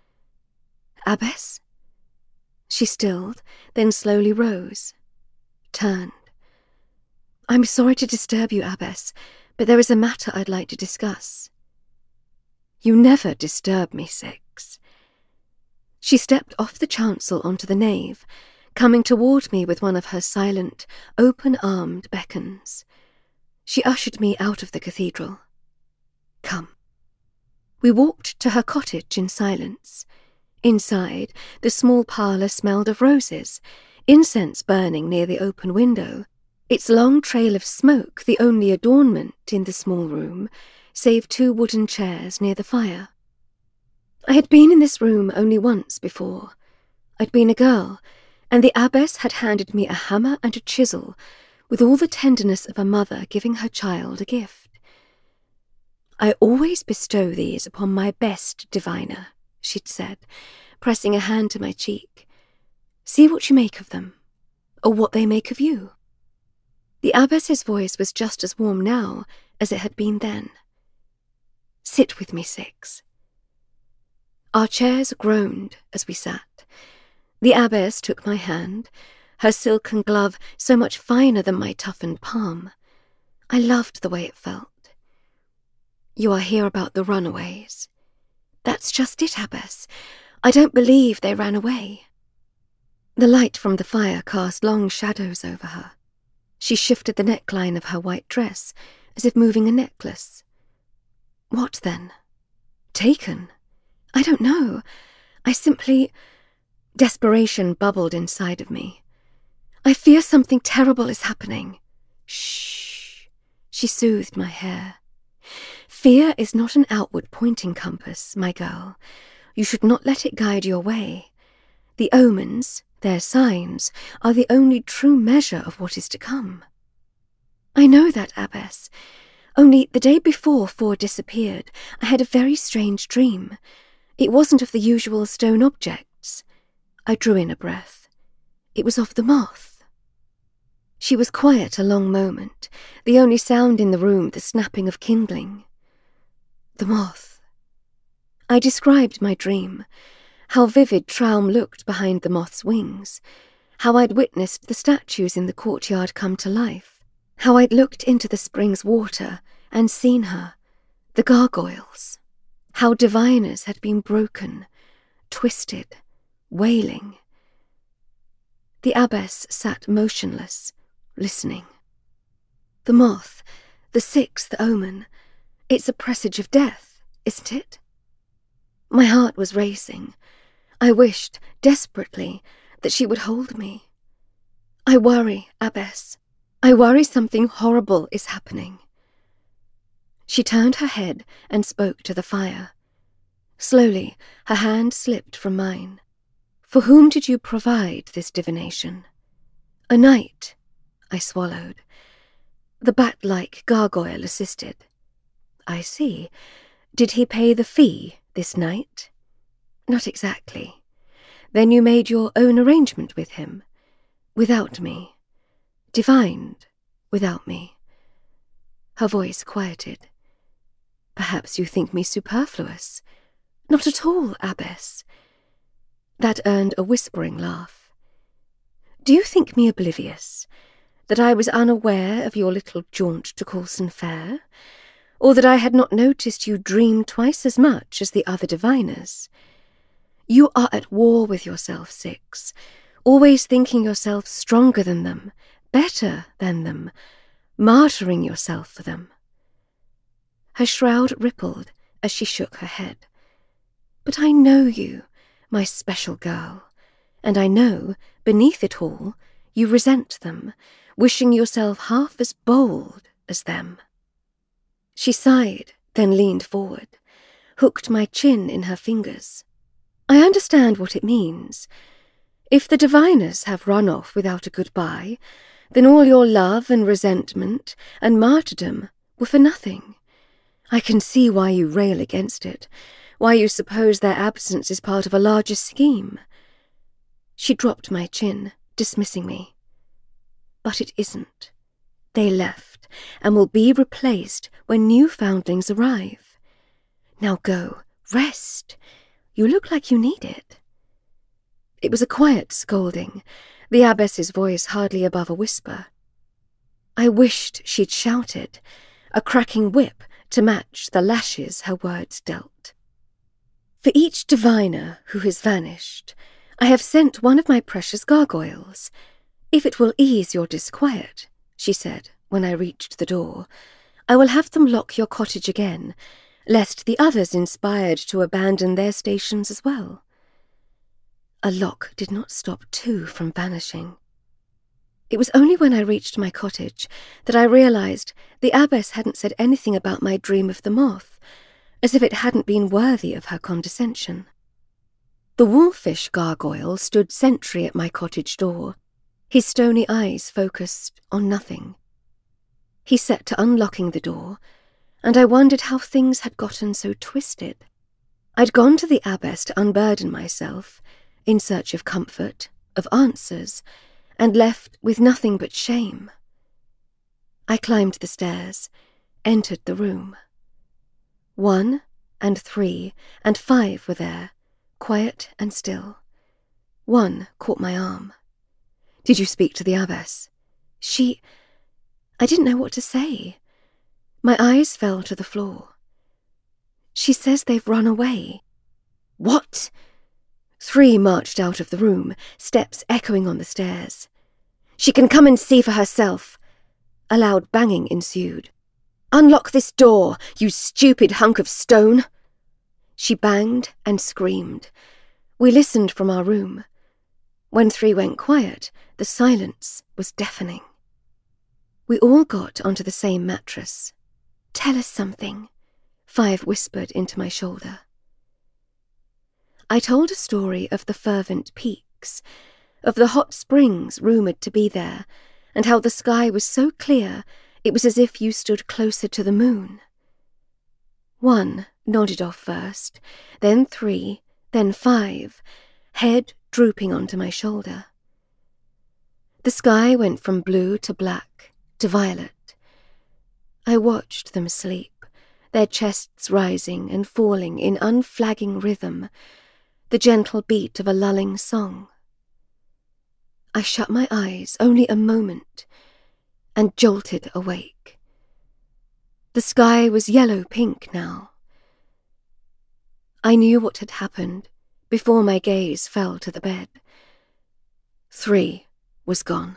Abbess? She stilled, then slowly rose, turned. I'm sorry to disturb you, Abbess, but there is a matter I'd like to discuss. You never disturb me, Six. She stepped off the chancel onto the nave, coming toward me with one of her silent, open-armed beckons. She ushered me out of the cathedral. Come. We walked to her cottage in silence. Inside, the small parlour smelled of roses, incense burning near the open window, its long trail of smoke the only adornment in the small room, save 2 wooden chairs near the fire. I had been in this room only once before. I'd been a girl, and the abbess had handed me a hammer and a chisel, with all the tenderness of a mother giving her child a gift. I always bestow these upon my best diviner, she'd said, pressing a hand to my cheek. See what you make of them, or what they make of you. The abbess's voice was just as warm now as it had been then. Sit with me, Six. Our chairs groaned as we sat. The abbess took my hand, her silken glove so much finer than my toughened palm. I loved the way it felt. You are here about the runaways. That's just it, Abbess. I don't believe they ran away. The light from the fire cast long shadows over her. She shifted the neckline of her white dress, as if moving a necklace. What then? Taken? I don't know. I simply... Desperation bubbled inside of me. I fear something terrible is happening. Shh. She soothed my hair. Fear is not an outward-pointing compass, my girl. You should not let it guide your way. The omens, their signs, are the only true measure of what is to come. I know that, Abbess. Only the day before 4 disappeared, I had a very strange dream. It wasn't of the usual stone objects. I drew in a breath. It was of the moth. She was quiet a long moment, the only sound in the room the snapping of kindling. The moth. I described my dream, how vivid Traum looked behind the moth's wings, how I'd witnessed the statues in the courtyard come to life, how I'd looked into the spring's water and seen her, the gargoyles, how diviners had been broken, twisted, wailing. The abbess sat motionless, listening. The moth, the 6th omen, it's a presage of death, isn't it? My heart was racing. I wished, desperately, that she would hold me. I worry, Abbess. I worry something horrible is happening. She turned her head and spoke to the fire. Slowly, her hand slipped from mine. For whom did you provide this divination? A knight, I swallowed. The bat-like gargoyle assisted. I see. Did he pay the fee, this knight? Not exactly. Then you made your own arrangement with him? Without me. Divined without me. Her voice quieted. Perhaps you think me superfluous. Not at all, Abbess. That earned a whispering laugh. Do you think me oblivious? That I was unaware of your little jaunt to Coulson Fair? Or that I had not noticed you dream twice as much as the other diviners? You are at war with yourself, Six, always thinking yourself stronger than them, better than them, martyring yourself for them. Her shroud rippled as she shook her head. But I know you, my special girl, and I know, beneath it all, you resent them, wishing yourself half as bold as them. She sighed, then leaned forward, hooked my chin in her fingers. I understand what it means. If the diviners have run off without a goodbye, then all your love and resentment and martyrdom were for nothing. I can see why you rail against it, why you suppose their absence is part of a larger scheme. She dropped my chin, dismissing me. But it isn't. They left, and will be replaced when new foundlings arrive. Now go, rest. You look like you need it. It was a quiet scolding, the abbess's voice hardly above a whisper. I wished she'd shouted, a cracking whip to match the lashes her words dealt. For each diviner who has vanished, I have sent one of my precious gargoyles. If it will ease your disquiet, she said when I reached the door, I will have them lock your cottage again, lest the others inspired to abandon their stations as well. A lock did not stop two from vanishing. It was only when I reached my cottage that I realized the abbess hadn't said anything about my dream of the moth, as if it hadn't been worthy of her condescension. The wolfish gargoyle stood sentry at my cottage door, his stony eyes focused on nothing. He set to unlocking the door, and I wondered how things had gotten so twisted. I'd gone to the abbess to unburden myself, in search of comfort, of answers, and left with nothing but shame. I climbed the stairs, entered the room. 1 and 3 and 5 were there, quiet and still. 1 caught my arm. Did you speak to the abbess? I didn't know what to say. My eyes fell to the floor. She says they've run away. What? 3 marched out of the room, steps echoing on the stairs. She can come and see for herself. A loud banging ensued. Unlock this door, you stupid hunk of stone! She banged and screamed. We listened from our room. When 3 went quiet, the silence was deafening. We all got onto the same mattress. Tell us something, 5 whispered into my shoulder. I told a story of the fervent peaks, of the hot springs rumoured to be there, and how the sky was so clear it was as if you stood closer to the moon. 1 nodded off first, then 3, then 5, head drooping onto my shoulder. The sky went from blue to black, to violet. I watched them sleep, their chests rising and falling in unflagging rhythm, the gentle beat of a lulling song. I shut my eyes only a moment and jolted awake. The sky was yellow-pink now. I knew what had happened before my gaze fell to the bed. 3 was gone.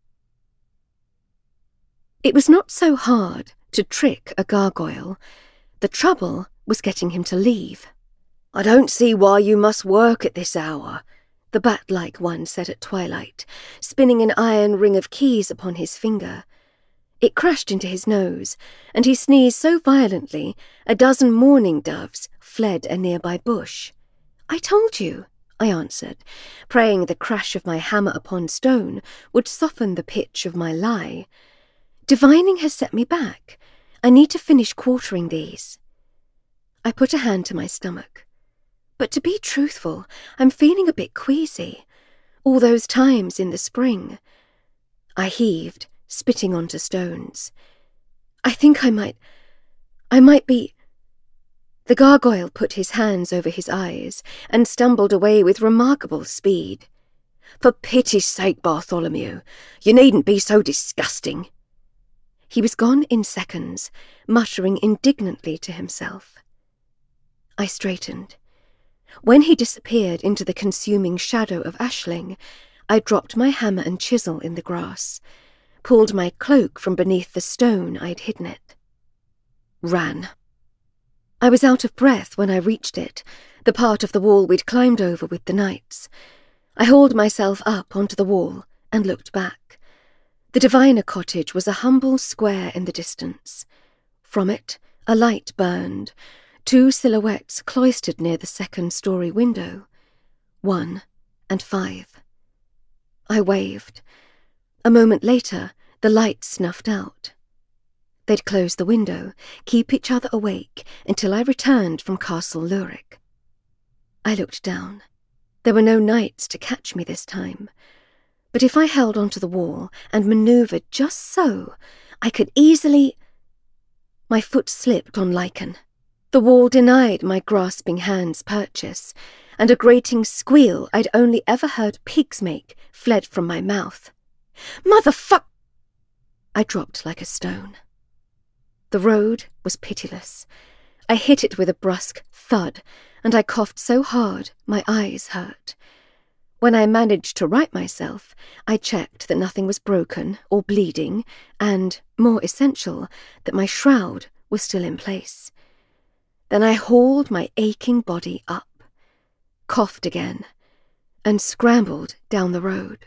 It was not so hard to trick a gargoyle. The trouble was getting him to leave. I don't see why you must work at this hour, the bat-like one said at twilight, spinning an iron ring of keys upon his finger. It crashed into his nose, and he sneezed so violently 12 mourning doves fled a nearby bush. I told you, I answered, praying the crash of my hammer upon stone would soften the pitch of my lie. Divining has set me back. I need to finish quartering these. I put a hand to my stomach. But to be truthful, I'm feeling a bit queasy. All those times in the spring. I heaved, spitting onto stones. I think I might be... The gargoyle put his hands over his eyes and stumbled away with remarkable speed. For pity's sake, Bartholomew, you needn't be so disgusting. He was gone in seconds, muttering indignantly to himself. I straightened. When he disappeared into the consuming shadow of Ashling, I dropped my hammer and chisel in the grass, pulled my cloak from beneath the stone I'd hidden it. Ran. I was out of breath when I reached it, the part of the wall we'd climbed over with the knights. I hauled myself up onto the wall and looked back. The Diviner cottage was a humble square in the distance. From it, a light burned, 2 silhouettes cloistered near the second-story window, 1 and 5. I waved. A moment later, the light snuffed out. They'd close the window, keep each other awake until I returned from Castle Luric. I looked down. There were no knights to catch me this time, but if I held onto the wall and manoeuvred just so, I could easily... My foot slipped on lichen. The wall denied my grasping hand's purchase, and a grating squeal I'd only ever heard pigs make fled from my mouth. Motherfuck! I dropped like a stone. The road was pitiless. I hit it with a brusque thud, and I coughed so hard my eyes hurt. When I managed to right myself, I checked that nothing was broken or bleeding, and, more essential, that my shroud was still in place. Then I hauled my aching body up, coughed again, and scrambled down the road.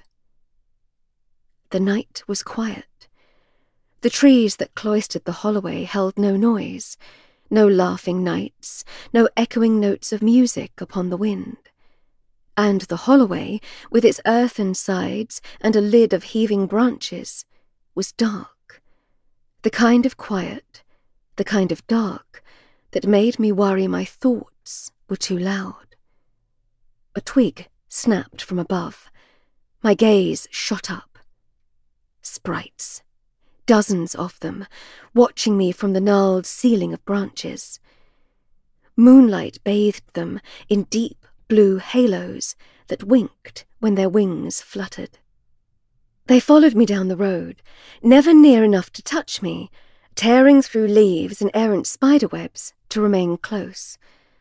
The night was quiet. The trees that cloistered the holloway held no noise, no laughing knights, no echoing notes of music upon the wind. And the holloway, with its earthen sides and a lid of heaving branches, was dark. The kind of quiet, the kind of dark, that made me worry my thoughts were too loud. A twig snapped from above. My gaze shot up. Sprites. Dozens of them, watching me from the gnarled ceiling of branches. Moonlight bathed them in deep blue halos that winked when their wings fluttered. They followed me down the road, never near enough to touch me, tearing through leaves and errant spiderwebs to remain close.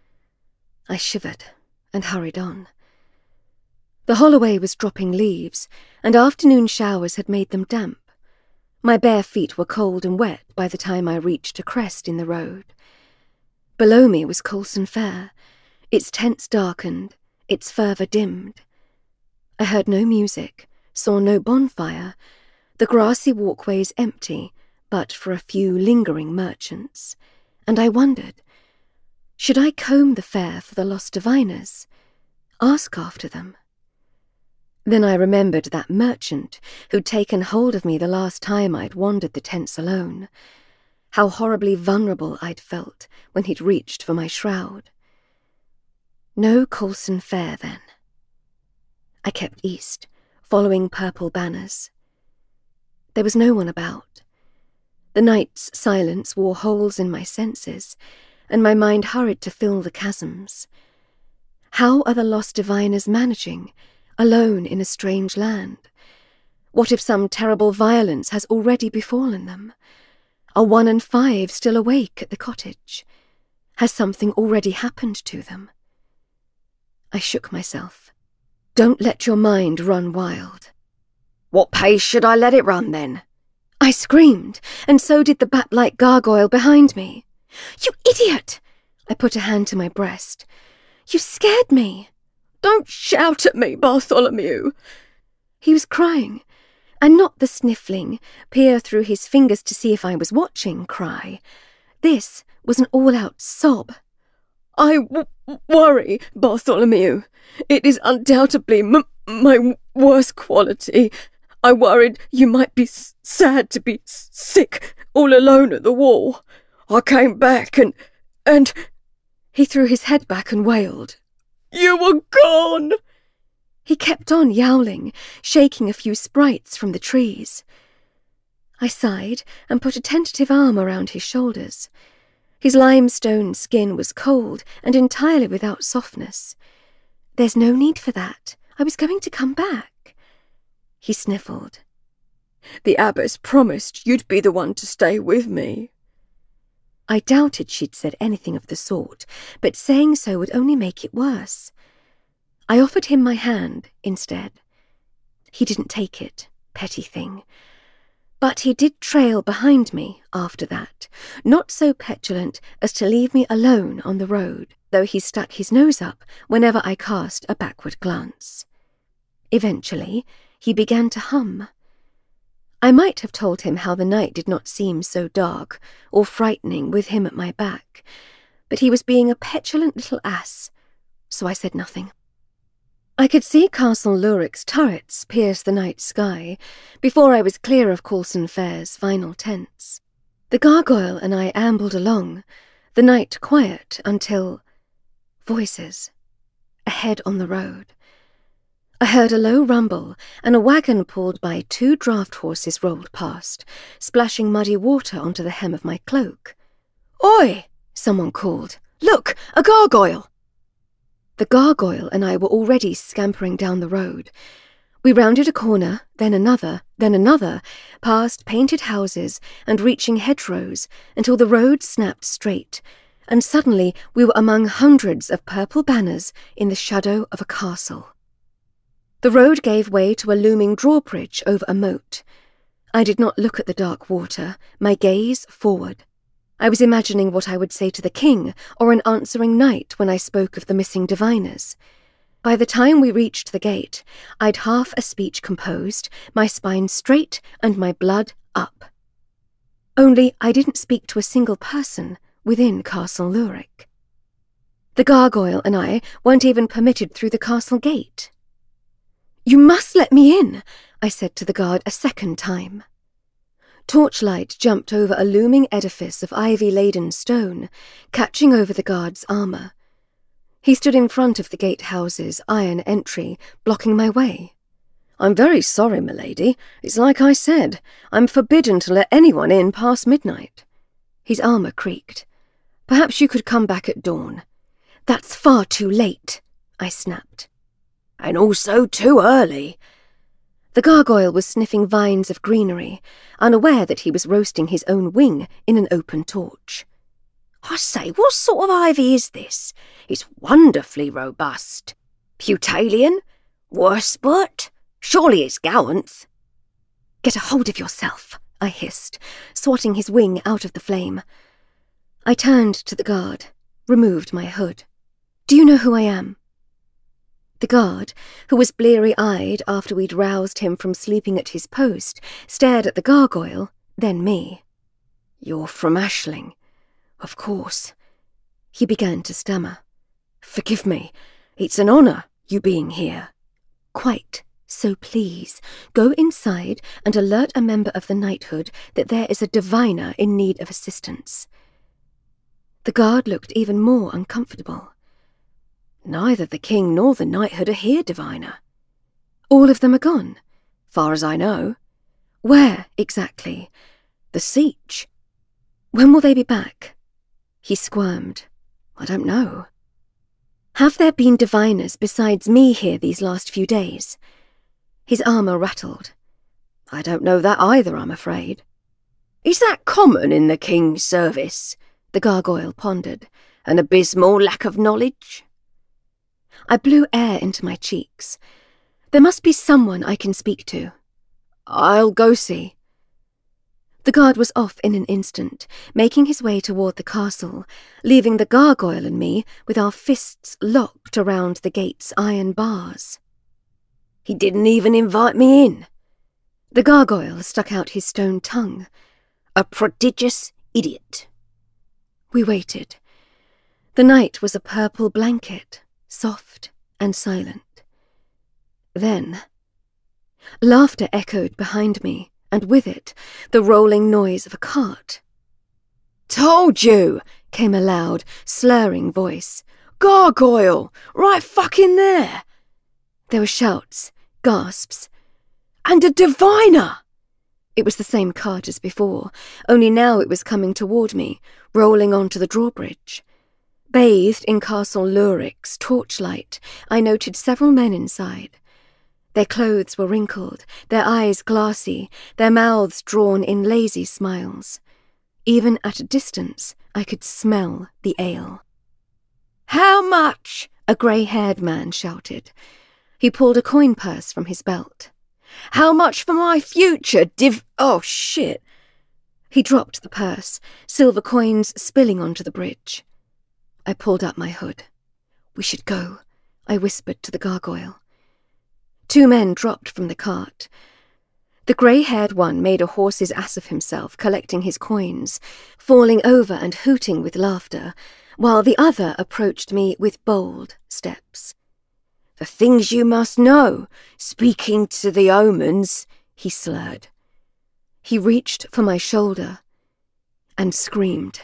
I shivered and hurried on. The holloway was dropping leaves, and afternoon showers had made them damp. My bare feet were cold and wet by the time I reached a crest in the road. Below me was Coulson Fair, its tents darkened, its fervour dimmed. I heard no music, saw no bonfire, the grassy walkways empty, but for a few lingering merchants, and I wondered, should I comb the fair for the lost diviners, ask after them? Then I remembered that merchant who'd taken hold of me the last time I'd wandered the tents alone. How horribly vulnerable I'd felt when he'd reached for my shroud. No Coulson Fair, then. I kept east, following purple banners. There was no one about. The night's silence wore holes in my senses, and my mind hurried to fill the chasms. How are the lost diviners managing, alone in a strange land? What if some terrible violence has already befallen them? Are 1 and 5 still awake at the cottage? Has something already happened to them? I shook myself. Don't let your mind run wild. What pace should I let it run, then? I screamed, and so did the bat-like gargoyle behind me. You idiot! I put a hand to my breast. You scared me. Don't shout at me, Bartholomew. He was crying, and not the sniffling, peer through his fingers to see if I was watching cry. This was an all-out sob. I worry, Bartholomew. It is undoubtedly my worst quality. I worried you might be sad to be sick all alone at the wall. I came back and... He threw his head back and wailed. You were gone! He kept on yowling, shaking a few sprites from the trees. I sighed and put a tentative arm around his shoulders. His limestone skin was cold and entirely without softness. There's no need for that. I was going to come back. He sniffled. The abbess promised you'd be the one to stay with me. I doubted she'd said anything of the sort, but saying so would only make it worse. I offered him my hand instead. He didn't take it, petty thing. But he did trail behind me after that, not so petulant as to leave me alone on the road, though he stuck his nose up whenever I cast a backward glance. Eventually, he began to hum. I might have told him how the night did not seem so dark or frightening with him at my back, but he was being a petulant little ass, so I said nothing. I could see Castle Lurik's turrets pierce the night sky before I was clear of Coulson Fair's final tents. The gargoyle and I ambled along, the night quiet until... voices. Ahead on the road. I heard a low rumble, and a wagon pulled by 2 draft horses rolled past, splashing muddy water onto the hem of my cloak. "Oi!" someone called. "Look, a gargoyle!" The gargoyle and I were already scampering down the road. We rounded a corner, then another, past painted houses and reaching hedgerows until the road snapped straight, and suddenly we were among hundreds of purple banners in the shadow of a castle. The road gave way to a looming drawbridge over a moat. I did not look at the dark water, my gaze forward. I was imagining what I would say to the king or an answering knight when I spoke of the missing diviners. By the time we reached the gate, I'd half a speech composed, my spine straight and my blood up. Only I didn't speak to a single person within Castle Lurik. The gargoyle and I weren't even permitted through the castle gate. "You must let me in," I said to the guard a second time. Torchlight jumped over a looming edifice of ivy-laden stone, catching over the guard's armour. He stood in front of the gatehouse's iron entry, blocking my way. "I'm very sorry, milady. It's like I said. I'm forbidden to let anyone in past midnight." His armour creaked. "Perhaps you could come back at dawn." "That's far too late," I snapped. "And also too early." The gargoyle was sniffing vines of greenery, unaware that he was roasting his own wing in an open torch. "I say, what sort of ivy is this? It's wonderfully robust. Putalian? Worsbert? Surely it's Gowanth." "Get a hold of yourself," I hissed, swatting his wing out of the flame. I turned to the guard, removed my hood. "Do you know who I am?" The guard, who was bleary-eyed after we'd roused him from sleeping at his post, stared at the gargoyle, then me. "You're from Ashling. Of course." He began to stammer. "Forgive me. It's an honour, you being here." "Quite. So please, go inside and alert a member of the knighthood that there is a diviner in need of assistance." The guard looked even more uncomfortable. "Neither the king nor the knighthood are here, diviner." "All of them are gone?" "Far as I know." "Where, exactly?" "The Siege." "When will they be back?" He squirmed. "I don't know." "Have there been diviners besides me here these last few days?" His armour rattled. "I don't know that either, I'm afraid." "Is that common in the king's service?" the gargoyle pondered. "An abysmal lack of knowledge?" I blew air into my cheeks. "There must be someone I can speak to." "I'll go see." The guard was off in an instant, making his way toward the castle, leaving the gargoyle and me with our fists locked around the gate's iron bars. "He didn't even invite me in." The gargoyle stuck out his stone tongue. "A prodigious idiot." We waited. The night was a purple blanket, soft and silent. Then, laughter echoed behind me, and with it, the rolling noise of a cart. "Told you," came a loud, slurring voice. "Gargoyle! Right fucking there!" There were shouts, gasps. "And a diviner!" It was the same cart as before, only now it was coming toward me, rolling onto the drawbridge. Bathed in Castle Luric's torchlight, I noted several men inside. Their clothes were wrinkled, their eyes glassy, their mouths drawn in lazy smiles. Even at a distance, I could smell the ale. "How much?" a grey-haired man shouted. He pulled a coin purse from his belt. "How much for my future oh, shit!" He dropped the purse, silver coins spilling onto the bridge. I pulled up my hood. "We should go," I whispered to the gargoyle. 2 men dropped from the cart. The grey-haired one made a horse's ass of himself, collecting his coins, falling over and hooting with laughter, while the other approached me with bold steps. "The things you must know, speaking to the omens," he slurred. He reached for my shoulder and screamed.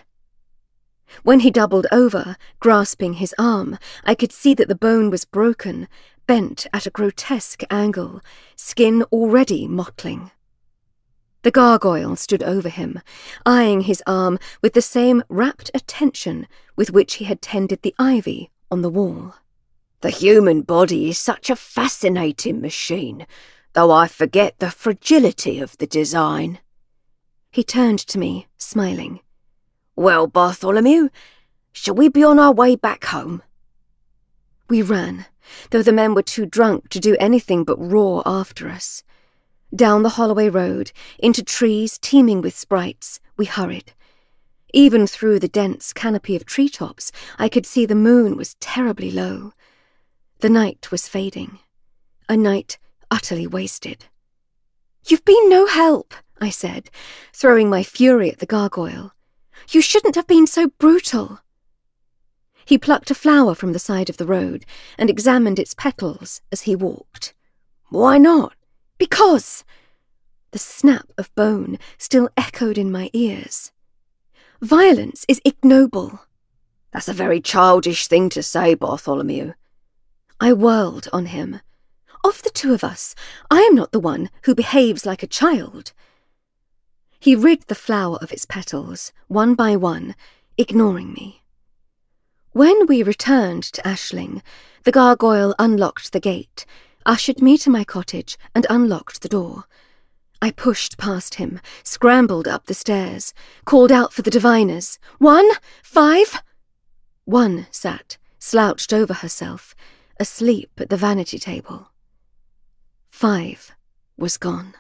When he doubled over, grasping his arm, I could see that the bone was broken, bent at a grotesque angle, skin already mottling. The gargoyle stood over him, eyeing his arm with the same rapt attention with which he had tended the ivy on the wall. "The human body is such a fascinating machine, though I forget the fragility of the design." He turned to me, smiling. "Well, Bartholomew, shall we be on our way back home?" We ran, though the men were too drunk to do anything but roar after us. Down the Holloway Road, into trees teeming with sprites, we hurried. Even through the dense canopy of treetops, I could see the moon was terribly low. The night was fading, a night utterly wasted. "You've been no help," I said, throwing my fury at the gargoyle. "You shouldn't have been so brutal." He plucked a flower from the side of the road and examined its petals as he walked. "Why not?" "Because—" The snap of bone still echoed in my ears. "Violence is ignoble." "That's a very childish thing to say, Bartholomew." I whirled on him. "Of the 2 of us, I am not the one who behaves like a child." He rid the flower of its petals, one by one, ignoring me. When we returned to Ashling, the gargoyle unlocked the gate, ushered me to my cottage, and unlocked the door. I pushed past him, scrambled up the stairs, called out for the diviners. 1, 5... One sat, slouched over herself, asleep at the vanity table. 5 was gone.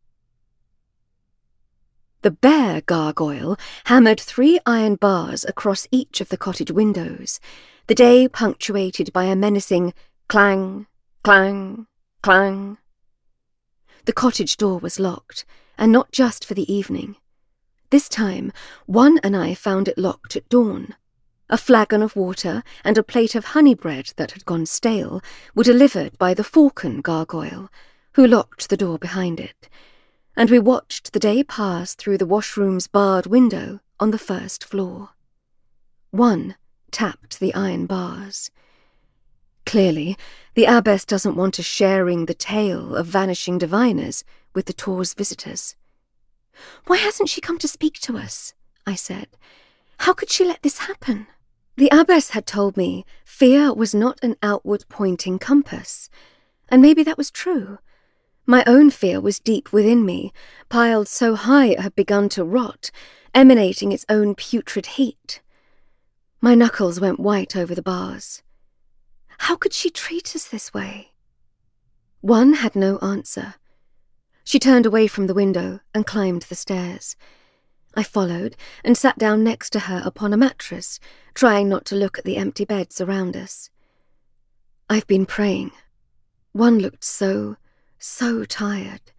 The bear gargoyle hammered 3 iron bars across each of the cottage windows, the day punctuated by a menacing clang, clang, clang. The cottage door was locked, and not just for the evening. This time, one and I found it locked at dawn. A flagon of water and a plate of honey bread that had gone stale were delivered by the falcon gargoyle, who locked the door behind it, and we watched the day pass through the washroom's barred window on the 1st floor. 1 tapped the iron bars. Clearly, the abbess doesn't want us sharing the tale of vanishing diviners with the tour's visitors. "Why hasn't she come to speak to us?" I said. "How could she let this happen?" The abbess had told me fear was not an outward-pointing compass, and maybe that was true. My own fear was deep within me, piled so high it had begun to rot, emanating its own putrid heat. My knuckles went white over the bars. How could she treat us this way? 1 had no answer. She turned away from the window and climbed the stairs. I followed and sat down next to her upon a mattress, trying not to look at the empty beds around us. "I've been praying." 1 looked so tired.